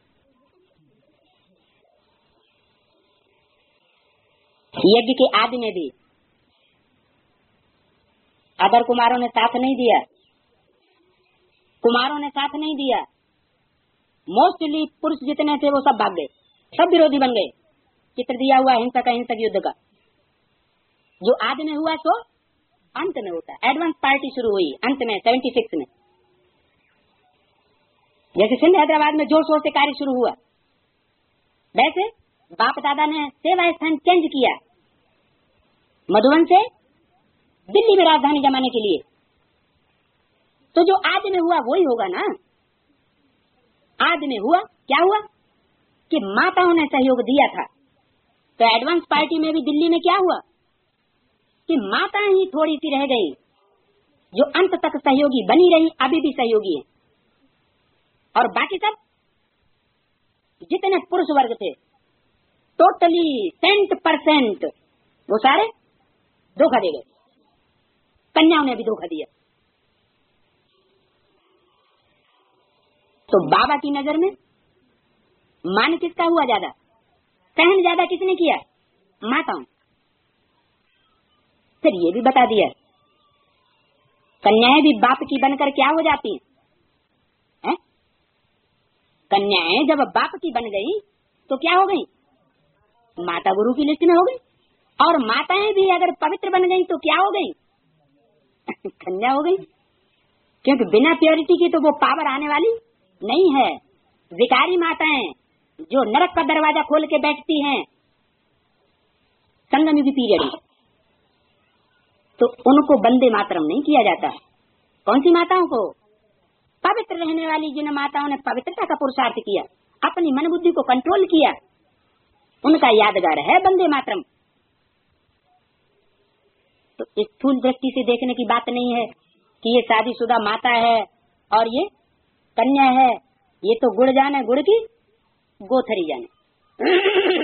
यज्ञ के आदि में भी अदर कुमारों ने साथ नहीं दिया, कुमारों ने साथ नहीं दिया। मोस्टली पुरुष जितने थे वो सब भाग गए, सब विरोधी बन गए। चित्र दिया हुआ हिंसक अहिंसक युद्ध का। जो आदि में हुआ तो अंत में होता है। एडवांस पार्टी शुरू हुई अंत में 76 में। जैसे सिंध हैदराबाद में जोर शोर से कार्य शुरू हुआ, वैसे बाप दादा ने सेवा स्थान चेंज किया, मधुबन से दिल्ली में राजधानी जमाने के लिए। तो जो आदि में हुआ वही होगा ना। आदि में हुआ क्या हुआ कि माताओं ने सहयोग दिया था। तो एडवांस पार्टी में भी दिल्ली में क्या हुआ कि माताएं ही थोड़ी सी रह गई, जो अंत तक सहयोगी बनी रही, अभी भी सहयोगी है। और बाकी सब जितने पुरुष वर्ग थे टोटली 100% वो सारे धोखा दे गए। कन्याओं ने भी धोखा दिया। तो बाबा की नजर में मान किसका हुआ ज्यादा? सहन ज्यादा किसने किया? माताओं। फिर ये भी बता दिया कन्याएं भी बाप की बनकर क्या हो जाती हैं? कन्याएं जब बाप की बन गई तो क्या हो गई? माता गुरु की लिस्ट में हो गई। और माताएं भी अगर पवित्र बन गई तो क्या हो गई? कन्या हो गई। क्योंकि बिना प्योरिटी की तो वो पावर आने वाली नहीं है। विकारी माताएं जो नरक का दरवाजा खोल के बैठती हैं संगम युगी पीरियड में, तो उनको वंदे मातरम नहीं किया जाता। कौन सी माताओं को? पवित्र रहने वाली जिन माताओं ने पवित्रता का पुरुषार्थ किया, अपनी मन बुद्धि को कंट्रोल किया, उनका यादगार है वंदे मातरम। तो इस स्थूल दृष्टि से देखने की बात नहीं है कि ये शादीशुदा माता है और ये कन्या है। ये तो गुड़ जाने गुड़ की गोथरी जाने।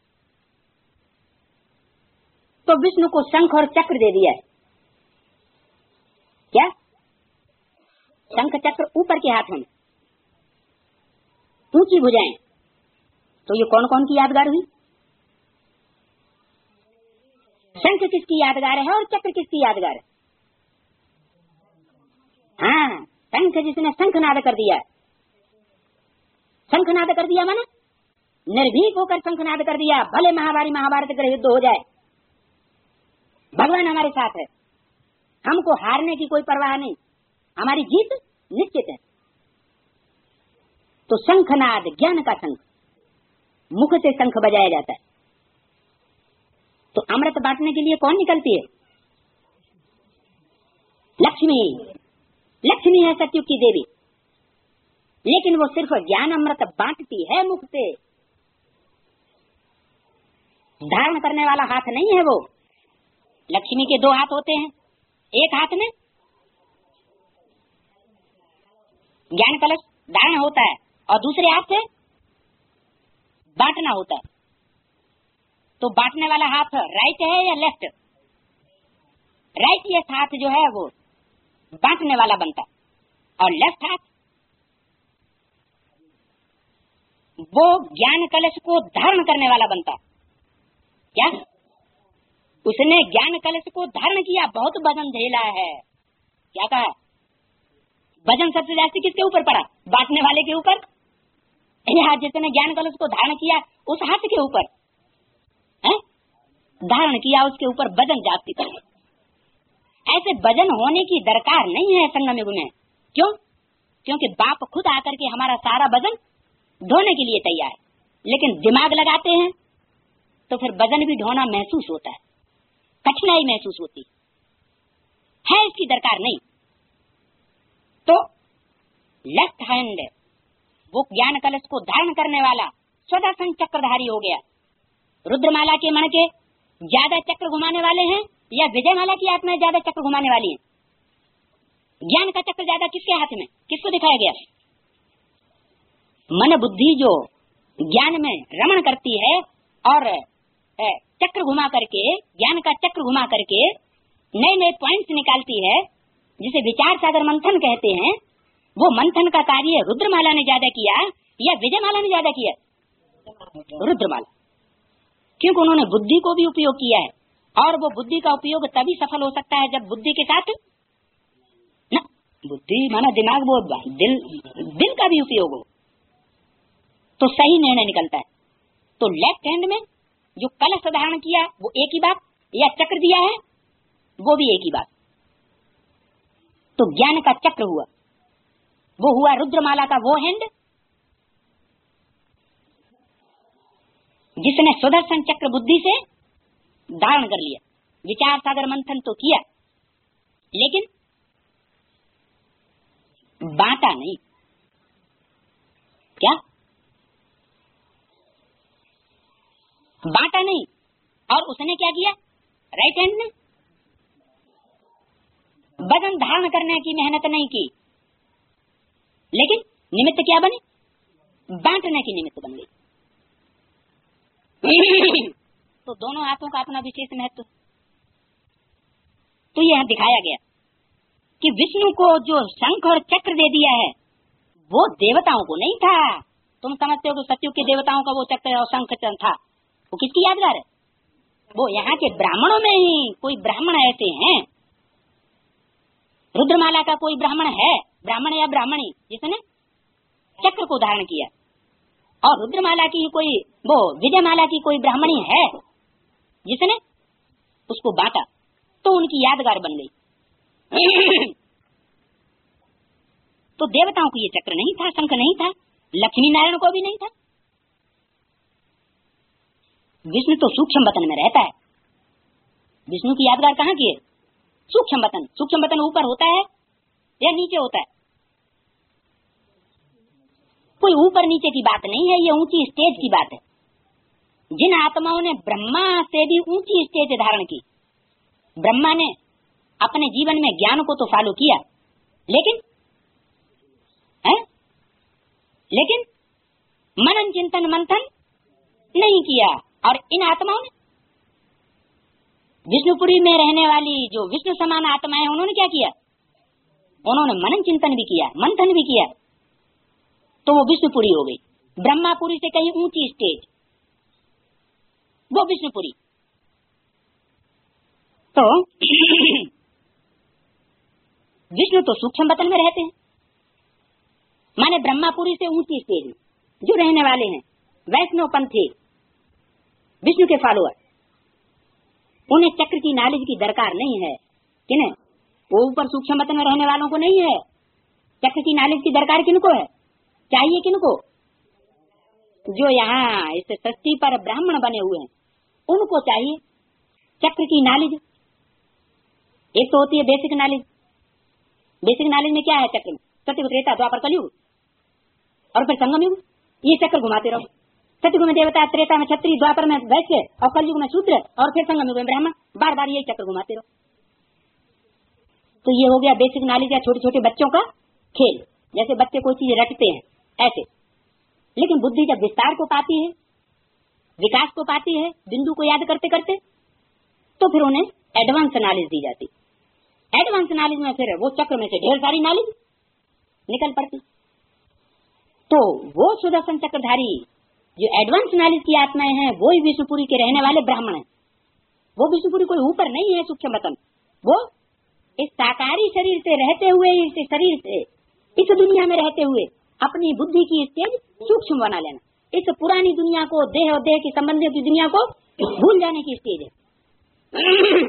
तो विष्णु को शंख और चक्र दे दिया है। क्या? शंख चक्र ऊपर के हाथों में, ऊंची भुजाएं। तो ये कौन कौन की यादगार हुई? शंख किसकी यादगार है और चक्र किसकी यादगार है? हाँ, शंख शंख जिसने शंखनाद कर दिया, शंखनाद कर दिया माने निर्भीक होकर शंखनाद कर दिया, भले महाभारत का युद्ध हो जाए, भगवान हमारे साथ है, हमको हारने की कोई परवाह नहीं, हमारी जीत निश्चित है। तो शंखनाद ज्ञान का शंख, मुख से शंख बजाया जाता है। तो अमृत बांटने के लिए कौन निकलती है? लक्ष्मी। लक्ष्मी है सत्युग की देवी, लेकिन वो सिर्फ ज्ञान अमृत बांटती है मुख से, धारण करने वाला हाथ नहीं है वो। लक्ष्मी के दो हाथ होते हैं, एक हाथ में ज्ञान कलश धारण होता है और दूसरे हाथ से बांटना होता है। तो बांटने वाला हाथ राइट है या लेफ्ट? राइट ये हाथ जो है वो बांटने वाला बनता है, और लेफ्ट हाथ वो ज्ञान कलश को धारण करने वाला बनता है। क्या उसने ज्ञान कलश को धारण किया, बहुत वजन झेला है। क्या कहा? वजन सबसे ज्यादा किसके ऊपर पड़ा? बांटने वाले के ऊपर, या जिसने ज्ञान कलश को धारण किया उस हाथ के ऊपर धारण किया, उसके ऊपर वजन जाती है। ऐसे वजन होने की दरकार नहीं है संगम युग में। क्यों? क्योंकि बाप खुद आकर के हमारा सारा वजन ढोने के लिए तैयार है, लेकिन दिमाग लगाते हैं तो फिर वजन भी ढोना महसूस होता है, कठिनाई महसूस होती है, इसकी दरकार नहीं। तो लेफ्ट हैंड वो ज्ञान कलश को धारण करने वाला सुदर्शन चक्रधारी हो गया। रुद्रमाला के मण के ज्यादा चक्र घुमाने वाले हैं या विजयमाला की आत्मा ज्यादा चक्र घुमाने वाली है? ज्ञान का चक्र ज्यादा किसके हाथ में, किसको दिखाया गया? मन बुद्धि जो ज्ञान में रमण करती है और चक्र घुमा करके, ज्ञान का चक्र घुमा करके नए नए पॉइंट्स निकालती है, जिसे विचार सागर मंथन कहते हैं। वो मंथन का कार्य रुद्रमाला ने ज्यादा किया या विजयमाला ने ज्यादा किया? रुद्रमाला, क्योंकि उन्होंने बुद्धि को भी उपयोग किया है, और वो बुद्धि का उपयोग तभी सफल हो सकता है जब बुद्धि के साथ ना, बुद्धि माना दिमाग, वो दिल का भी उपयोग हो तो सही निर्णय निकलता है। तो लेफ्ट हैंड में जो कलश धारण किया वो एक ही बात, या चक्र दिया है वो भी एक ही बात। तो ज्ञान का चक्र हुआ, वो हुआ रुद्रमाला का वो हैंड जिसने सुदर्शन चक्र बुद्धि से धारण कर लिया। विचार सागर मंथन तो किया, लेकिन बांटा नहीं। क्या बांटा नहीं? और उसने क्या किया? राइट हैंड ने वजन धारण करने की मेहनत नहीं की, लेकिन निमित्त क्या बने? बांटने की निमित्त बन गई। तो दोनों हाथों का अपना विशेष महत्व। तो यह दिखाया गया कि विष्णु को जो शंख और चक्र दे दिया है वो देवताओं को नहीं था। तुम समझते हो कि सत्युग के देवताओं का वो चक्र और शंख था, वो किसकी यादगार है? वो यहाँ के ब्राह्मणों में ही कोई ब्राह्मण ऐसे हैं, रुद्रमाला का कोई ब्राह्मण है, ब्राह्मण या ब्राह्मणी जिसने चक्र को धारण किया, और रुद्रमाला की कोई, वो विजयमाला की कोई ब्राह्मणी है जिसने उसको बांटा, तो उनकी यादगार बन गई। तो देवताओं को ये चक्र नहीं था, शंख नहीं था, लक्ष्मी नारायण को भी नहीं था। विष्णु तो सूक्ष्म वतन में रहता है। विष्णु की यादगार कहाँ की है? सूक्ष्म वतन। सूक्ष्म वतन ऊपर होता है या नीचे होता है? कोई ऊपर नीचे की बात नहीं है, ये ऊंची स्टेज की बात है। जिन आत्माओं ने ब्रह्मा से भी ऊंची स्टेज धारण की, ब्रह्मा ने अपने जीवन में ज्ञान को तो फॉलो किया, लेकिन मनन चिंतन मंथन नहीं किया। और इन आत्माओं ने, विष्णुपुरी में रहने वाली जो विष्णु समान आत्माएं, उन्होंने क्या किया? उन्होंने मनन चिंतन भी किया, मंथन भी किया, तो वो विष्णुपुरी हो गई। ब्रह्मापुरी से कहीं ऊंची स्टेज वो विष्णुपुरी। तो विष्णु तो सूक्ष्म वतन में रहते हैं, माने ब्रह्मापुरी से ऊंची स्टेज जो रहने वाले हैं वैष्णव पंथी विष्णु के फॉलोअर, उन्हें चक्र की नॉलेज की दरकार नहीं है। किन्हें? वो ऊपर सूक्ष्म मतन में रहने वालों को नहीं है। चक्र की नॉलेज की दरकार किनको है? चाहिए किनको? जो यहाँ इस सृष्टि पर ब्राह्मण बने हुए हैं उनको चाहिए चक्र की नॉलेज। एक तो होती है बेसिक नॉलेज। बेसिक नॉलेज में क्या है? चक्र में सत्युग, त्रेता, द्वापर, कलयुग और फिर संगम युग। ये चक्र घुमाते रहो। सत्युग में देवता, त्रेता में क्षत्रिय, द्वापर में वैश्य और कलयुग में शूद्र और फिर संगम युग में ब्राह्मण। बार बार यही चक्र घुमाते रहो। तो ये हो गया बेसिक नॉलेज या छोटे छोटे बच्चों का खेल। जैसे बच्चे कोई चीज रटते हैं ऐसे। लेकिन बुद्धि जब विस्तार को पाती है, विकास को पाती है, बिंदु को याद करते करते, तो फिर उन्हें एडवांस नॉलेज दी जाती। एडवांस नॉलेज में फिर वो चक्र में से ढेर सारी नॉलेज निकल पड़ती। तो वो सुदर्शन चक्रधारी जो एडवांस नॉलेज की आत्माएं हैं वो ही विष्णुपुरी के रहने वाले ब्राह्मण हैं। वो विष्णुपुरी कोई ऊपर नहीं है सूक्ष्म मतन। वो इस साकारी शरीर से रहते हुए, इस शरीर से इस दुनिया में रहते हुए अपनी बुद्धि की स्टेज सूक्ष्म बना लेना, इस पुरानी दुनिया को, देह और देह के संबंधियों की दुनिया को भूल जाने की स्टेज है।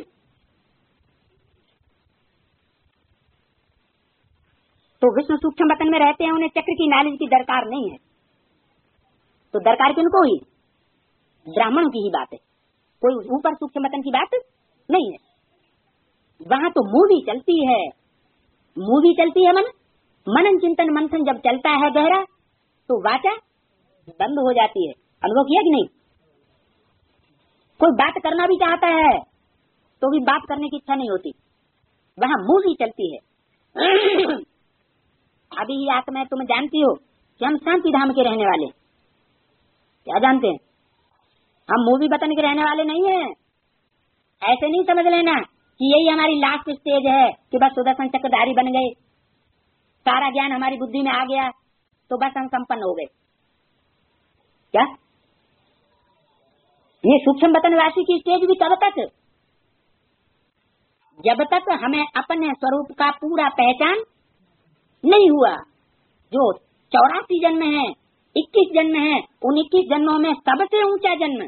तो विष्णु सूक्ष्म बतन में रहते हैं, उन्हें चक्र की नॉलेज की दरकार नहीं है। तो दरकार किनको हुई? ब्राह्मणों की ही बात है, कोई ऊपर सूक्ष्म बतन की बात नहीं है। वहां तो मूवी चलती है, मूवी चलती है। मनन चिंतन मंथन जब चलता है गहरा तो वाचा बंद हो जाती है। अनुभव किया कि नहीं? कोई बात करना भी चाहता है तो भी बात करने की इच्छा नहीं होती, वहां मूवी चलती है। अभी ही आत्मा तुम जानती हो कि हम शांति धाम के रहने वाले, क्या जानते हैं? हम मूवी बतन के रहने वाले नहीं हैं। ऐसे नहीं समझ लेना कि यही हमारी लास्ट स्टेज है कि बस सुदर्शन चक्रधारी बन गए, सारा ज्ञान हमारी बुद्धि में आ गया तो बस हम संपन्न हो गए। क्या ये सूक्ष्म बतन राशि की स्टेज भी तब तक जब तक हमें अपने स्वरूप का पूरा पहचान नहीं हुआ। जो 84 जन्म है, 21 जन्म है, उन 21 जन्मों में सबसे ऊंचा जन्म,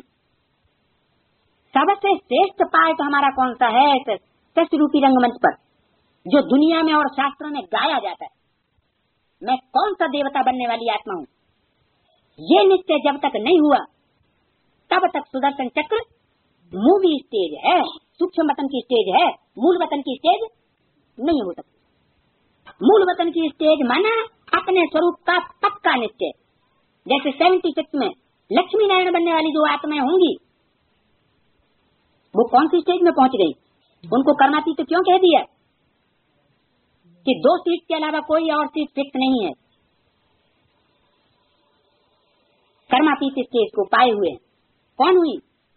सबसे श्रेष्ठ पाठ हमारा कौन सा है? सृष्टि रूपी रंगमंच पर जो दुनिया में और शास्त्रों में गाया जाता है, मैं कौन सा देवता बनने वाली आत्मा हूँ, ये निश्चय जब तक नहीं हुआ तब तक सुदर्शन चक्र मूवी स्टेज है, सूक्ष्म वतन की स्टेज है, मूल वतन की स्टेज नहीं हो सकती। मूल वतन की स्टेज माना अपने स्वरूप का पक्का निश्चय। जैसे 76 में लक्ष्मी नारायण बनने वाली जो आत्माएं होंगी वो कौन सी स्टेज में पहुंच गई? उनको कर्मातीत तो क्यों कह दिया कि 2 सीट के अलावा कोई और सीट फिक्स नहीं है? कर्मातीत स्टेज को पाए हुए कौन हुई?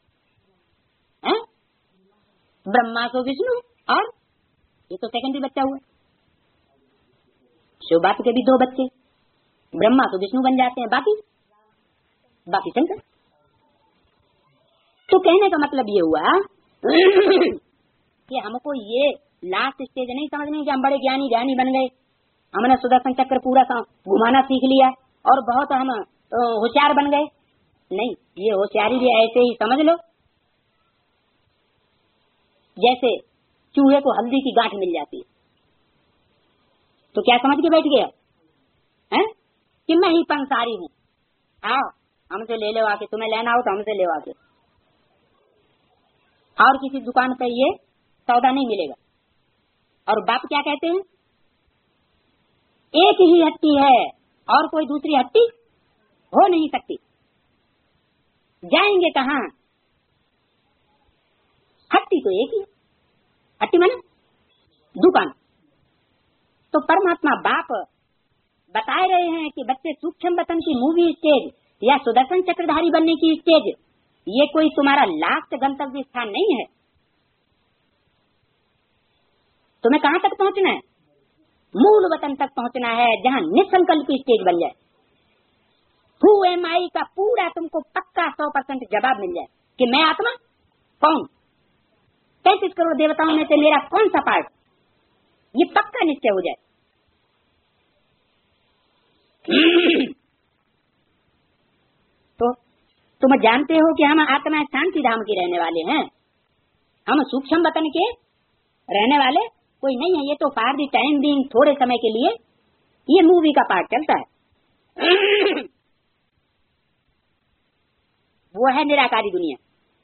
ब्रह्मा को विष्णु, और ये तो सेकेंडरी बच्चा हुआ। शिव बाप के भी 2 बच्चे, ब्रह्मा तो विष्णु बन जाते हैं, बाकी शंकर। तो कहने का मतलब ये हुआ कि हमको ये लास्ट स्टेज नहीं समझनी कि हम बड़े ज्ञानी ज्ञानी बन गए, हमने सुदर्शन चक्र पूरा घुमाना सीख लिया और बहुत हम होशियार बन गए। नहीं, ये होशियारी भी ऐसे ही समझ लो जैसे चूहे को हल्दी की गांठ मिल जाती है तो क्या समझ के बैठ गया है कि मैं ही पंसारी हूँ, आओ हमसे ले लो आके, तुम्हें लेना हो तो हमसे ले आके। और किसी दुकान पे ये सौदा नहीं मिलेगा। और बाप क्या कहते हैं? एक ही हट्टी है और कोई दूसरी हट्टी हो नहीं सकती। जाएंगे कहाँ? हट्टी तो एक ही, हट्टी माने दुकान। तो परमात्मा बाप बता रहे हैं कि बच्चे सूक्ष्म वतन की मूवी स्टेज या सुदर्शन चक्रधारी बनने की स्टेज, ये कोई तुम्हारा लास्ट गंतव्य स्थान नहीं है। तुम्हें कहाँ तक पहुँचना है? मूल वतन तक पहुँचना है, जहाँ निसंकल्प की स्टेज बन जाए। हु एम आई का पूरा तुमको पक्का 100% जवाब मिल जाए कि मैं आत्मा कौन, 33 करोड़ देवताओं में से मेरा कौन सा पार्ट, ये पक्का निश्चय हो जाए। तो तुम जानते हो कि हम आत्मा शांति धाम के रहने वाले हैं, हम सूक्ष्म वतन के रहने वाले कोई नहीं है। ये तो फॉर द टाइम बीइंग, थोड़े समय के लिए ये मूवी का पार्ट चलता है। वो है निराकारी दुनिया।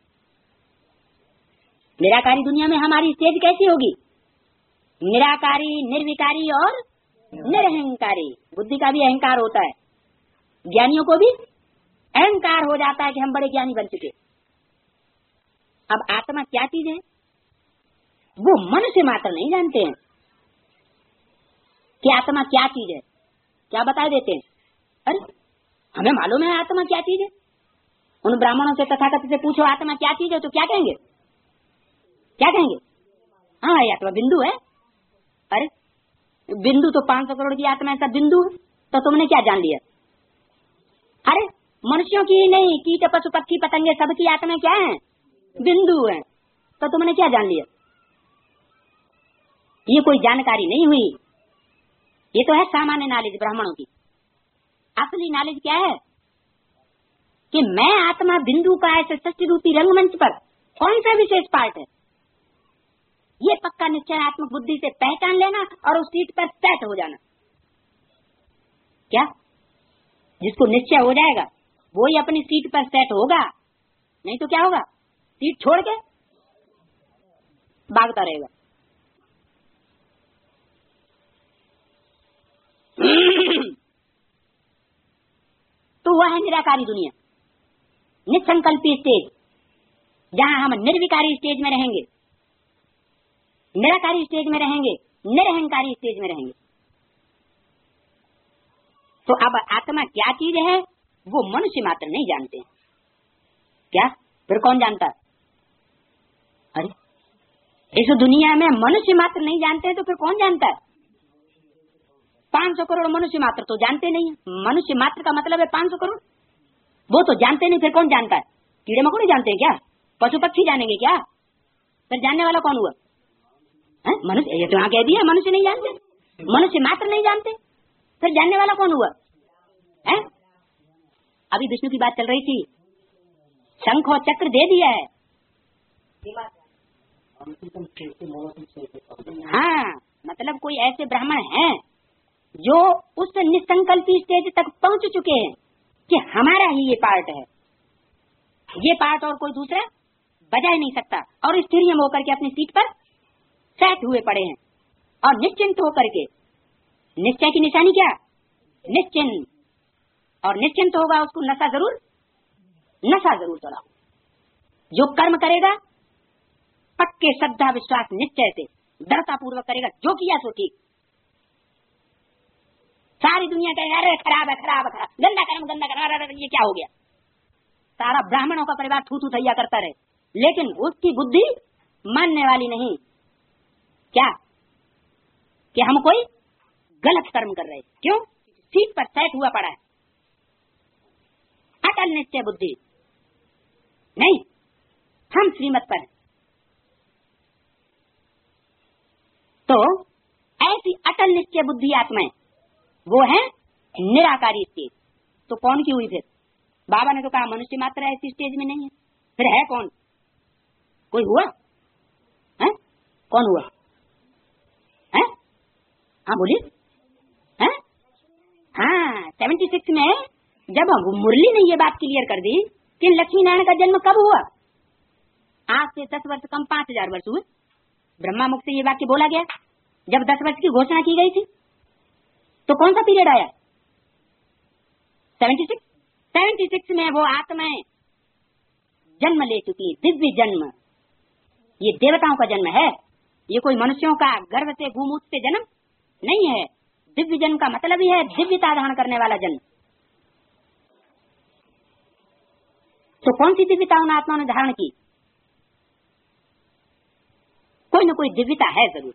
निराकारी दुनिया में हमारी स्टेज कैसी होगी? निराकारी, निर्विकारी और निरहंकारी। बुद्धि का भी अहंकार होता है, ज्ञानियों को भी अहंकार हो जाता है कि हम बड़े ज्ञानी बन चुके। अब आत्मा क्या चीज है वो मनुष्य मात्र नहीं जानते हैं कि आत्मा क्या चीज है। क्या बता देते हैं? अरे हमें मालूम है आत्मा क्या चीज है। उन ब्राह्मणों से तथाकथित से पूछो आत्मा क्या चीज है तो क्या कहेंगे? क्या कहेंगे? हाँ ये आत्मा बिंदु है। अरे बिंदु तो 500 करोड़ की आत्मा ऐसा बिंदु है, तो तुमने क्या जान लिया? अरे मनुष्यों की नहीं, कीट पशु पक्षी पतंगे सबकी आत्मा क्या है? बिंदु है। तो तुमने क्या जान लिया? ये कोई जानकारी नहीं हुई, ये तो है सामान्य नॉलेज ब्राह्मणों की। असली नॉलेज क्या है कि मैं आत्मा बिंदु का ऐसे सृष्टि रूपी रंगमंच पर कौन सा विशेष पार्ट है, ये पक्का निश्चयात्मक बुद्धि से पहचान लेना और उस सीट पर सेट हो जाना। क्या जिसको निश्चय हो जाएगा वो ही अपनी सीट पर सेट होगा, नहीं तो क्या होगा? सीट छोड़ के भागता रहेगा। तो वह है निराकारी दुनिया, निसंकल्पी स्टेज, जहां हम निर्विकारी स्टेज में रहेंगे, निराकारी स्टेज में रहेंगे, निरहंकारी स्टेज में रहेंगे। तो अब आत्मा क्या चीज है वो मनुष्य मात्र नहीं जानते। क्या फिर कौन जानता है? अरे इस दुनिया में मनुष्य मात्र नहीं जानते तो फिर कौन जानता है? 500 करोड़ मनुष्य मात्र तो जानते नहीं है। मनुष्य मात्र का मतलब है 500 करोड़, वो तो जानते नहीं, फिर कौन जानता है? कीड़े मकोड़े जानते हैं क्या? पशु पक्षी जानेंगे क्या? फिर जानने वाला कौन हुआ? मनुष्य। ये तो यहाँ कह दिया मनुष्य नहीं जानते, मनुष्य मात्र नहीं जानते, फिर जानने वाला कौन हुआ? है अभी विष्णु की बात चल रही थी, शंख और चक्र दे दिया है। हाँ मतलब कोई ऐसे ब्राह्मण हैं जो उस निसंकल्पी स्टेज तक पहुंच चुके हैं कि हमारा ही ये पार्ट है, ये पार्ट और कोई दूसरा बजा ही नहीं सकता, और स्थिर होकर के अपनी सीट पर सेट हुए पड़े हैं और निश्चिंत होकर के। निश्चय की निशानी क्या? निश्चिंत। और निश्चिंत होगा उसको नशा जरूर चढ़ाओ। जो कर्म करेगा पक्के श्रद्धा विश्वास निश्चय से दृढ़ता पूर्वक करेगा, जो किया सो ठीक। सारी दुनिया कहेगा अरे खराब है, गंदा कर्म, ये क्या हो गया? सारा ब्राह्मणों का परिवार थू थू थैया करता रहे, लेकिन उसकी बुद्धि मानने वाली नहीं। क्या कि हम कोई गलत कर्म कर रहे हैं। क्यों? सीट पर सेट हुआ पड़ा है, अटल निश्चय बुद्धि नहीं, हम श्रीमत पर। तो ऐसी अटल निश्चय बुद्धि आत्माएं वो है निराकारी स्टेज। तो कौन की हुई फिर? बाबा ने तो कहा मनुष्य मात्र ऐसी स्टेज में नहीं है, फिर है कौन? कोई हुआ है? कौन हुआ है? हाँ बोलिए। हाँ 76 में जब मुरली ने ये बात क्लियर कर दी कि लक्ष्मी नारायण का जन्म कब हुआ, आज से 10 वर्ष कम 5000 वर्ष हुए। ब्रह्मा मुख से ये वाक्य बोला गया जब 10 वर्ष की घोषणा की गई थी। तो कौन सा पीरियड आया? 76 में वो आत्माएं जन्म ले चुकी, दिव्य जन्म। ये देवताओं का जन्म है, ये कोई मनुष्यों का गर्भ से भूमूत से जन्म नहीं है। दिव्य जन्म का मतलब ही है दिव्यता धारण करने वाला जन्म। तो कौन सी दिव्यता उन आत्माओं ने धारण की? कोई न कोई दिव्यता है जरूर।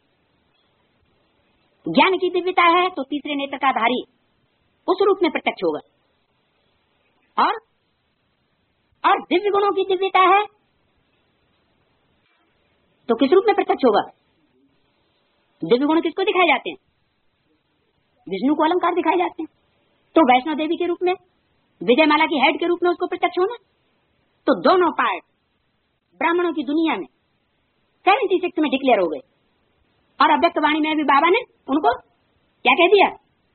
ज्ञान की दिव्यता है तो तीसरे नेत्र का धारी उस रूप में प्रत्यक्ष होगा, और दिव्य गुणों की दिव्यता है तो किस रूप में प्रत्यक्ष होगा? दिव्य गुण किसको दिखाए जाते हैं? विष्णु को अलंकार दिखाए जाते हैं। तो वैष्णो देवी के रूप में, विजयमाला की हेड के रूप में उसको प्रत्यक्ष होना। तो दोनों पार्ट ब्राह्मणों की दुनिया में 76 में डिक्लेयर हो गए। और अव्यक्त वाणी में भी बाबा ने उनको क्या कह दिया,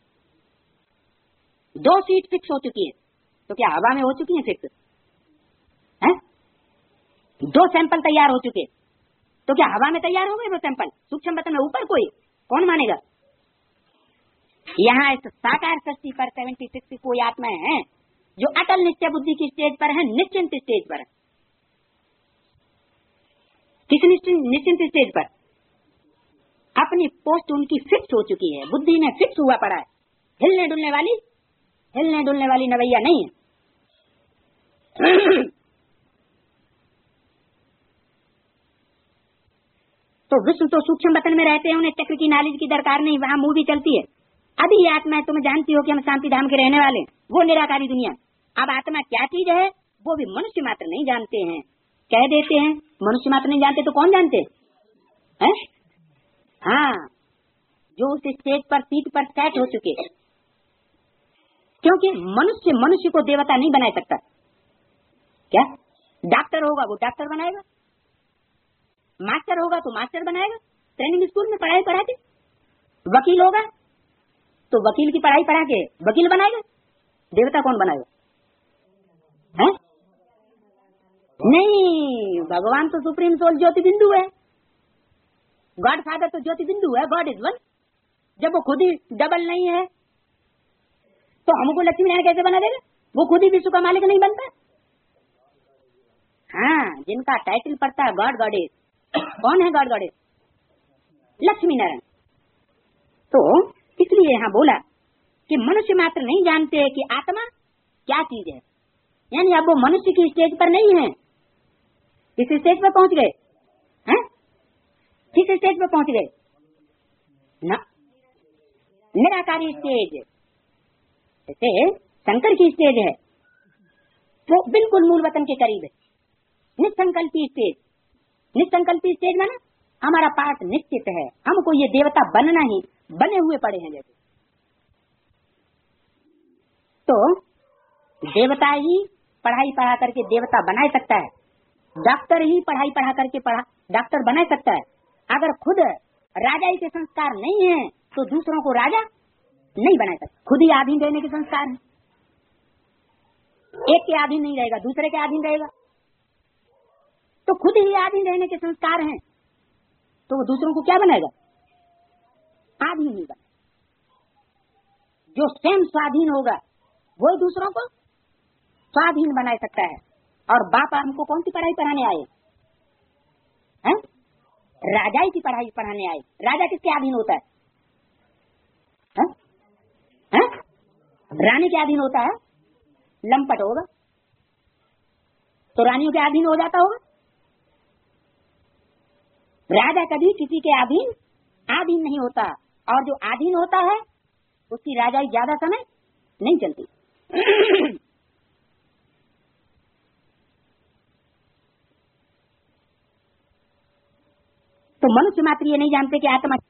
2 सीट फिक्स हो चुकी है। तो क्या हवा में हो चुकी है फिक्स? 2 सैंपल तैयार हो चुके, तो क्या हवा में तैयार हो गए वो सैंपल? सूक्ष्म बतन में ऊपर कोई कौन मानेगा? यहाँ इस साकार सृष्टि पर 76 की कोई आत्माएं हैं जो अटल निश्चय बुद्धि की स्टेज पर है, निश्चिंत स्टेज पर है। किस निश्चिंत स्टेज पर? अपनी पोस्ट उनकी फिक्स हो चुकी है, बुद्धि में फिक्स हुआ पड़ा है, हिलने डुलने वाली नवैया नहीं है। तो विष्णु तो सूक्ष्म बतन में रहते हैं, उन्हें चक्र की नॉलेज की दरकार नहीं, वहां मूवी चलती है। अभी ये आत्मा तुम जानती हो कि हम शांति धाम के रहने वाले, वो निराकारी दुनिया। अब आत्मा क्या चीज है वो भी मनुष्य मात्र नहीं जानते हैं, कह देते हैं मनुष्य मात्र नहीं जानते, तो कौन जानते हैं? हाँ, जो उस स्टेज पर सीट पर सेट हो चुके। क्योंकि मनुष्य को देवता नहीं बना सकता। क्या डॉक्टर होगा वो डॉक्टर बनाएगा, मास्टर होगा तो मास्टर बनाएगा, ट्रेनिंग स्कूल में पढ़ाई पढ़ा के। वकील होगा तो वकील की पढ़ाई पढ़ा के वकील बनाएगा। देवता कौन बनाएगा? है? नहीं, भगवान तो सुप्रीम सोल ज्योति बिंदु है, गॉड फादर तो ज्योति बिंदु है, गॉड इज वन। जब वो खुद ही डबल नहीं है तो हमको लक्ष्मी नारायण कैसे बना देगा? वो खुद ही विश्व का मालिक नहीं बनता। हाँ, जिनका टाइटल पड़ता है गॉड गॉडेस, कौन है गॉड गॉडेस? लक्ष्मी नारायण। तो इसलिए यहाँ बोला कि मनुष्य मात्र नहीं जानते कि आत्मा क्या चीज है। यानी अब वो मनुष्य की स्टेज पर नहीं है। किस स्टेज पर पहुंच गए? हैं? किस स्टेज पर पहुंच गए? ना, निराकारी स्टेज। जैसे शंकर की स्टेज है वो बिल्कुल मूल वतन के करीब है। निसंकल्पी स्टेज, निसंकल्पी स्टेज माना हमारा पाठ निश्चित है, हमको ये देवता बनना ही, बने हुए पड़े हैं जैसे। तो देवता ही पढ़ाई पढ़ा करके देवता बना सकता है, डॉक्टर ही पढ़ाई पढ़ा करके डॉक्टर बना सकता है। अगर खुद राजाई के संस्कार नहीं है तो दूसरों को राजा नहीं बना सकता। खुद ही अधीन रहने के संस्कार है, एक के अधीन नहीं रहेगा, दूसरे के अधीन रहेगा। तो खुद ही अधीन रहने के संस्कार हैं तो वो दूसरों को क्या बनाएगा? अधीन ही बना। जो स्वयं स्वाधीन होगा वही दूसरों को स्वाधीन बना सकता है। और बाप हमको कौन सी पढ़ाई पढ़ाने आए हैं? राजाई की पढ़ाई पढ़ाने आए। राजा किसके अधीन होता है? हैं? रानी के अधीन होता है? लंपट होगा तो रानियों के अधीन हो जाता होगा। राजा कभी किसी के अधीन नहीं होता, और जो अधीन होता है उसकी राजाई ज्यादा समय नहीं चलती। तो मनुष्य मात्र ये नहीं जानते कि आत्मा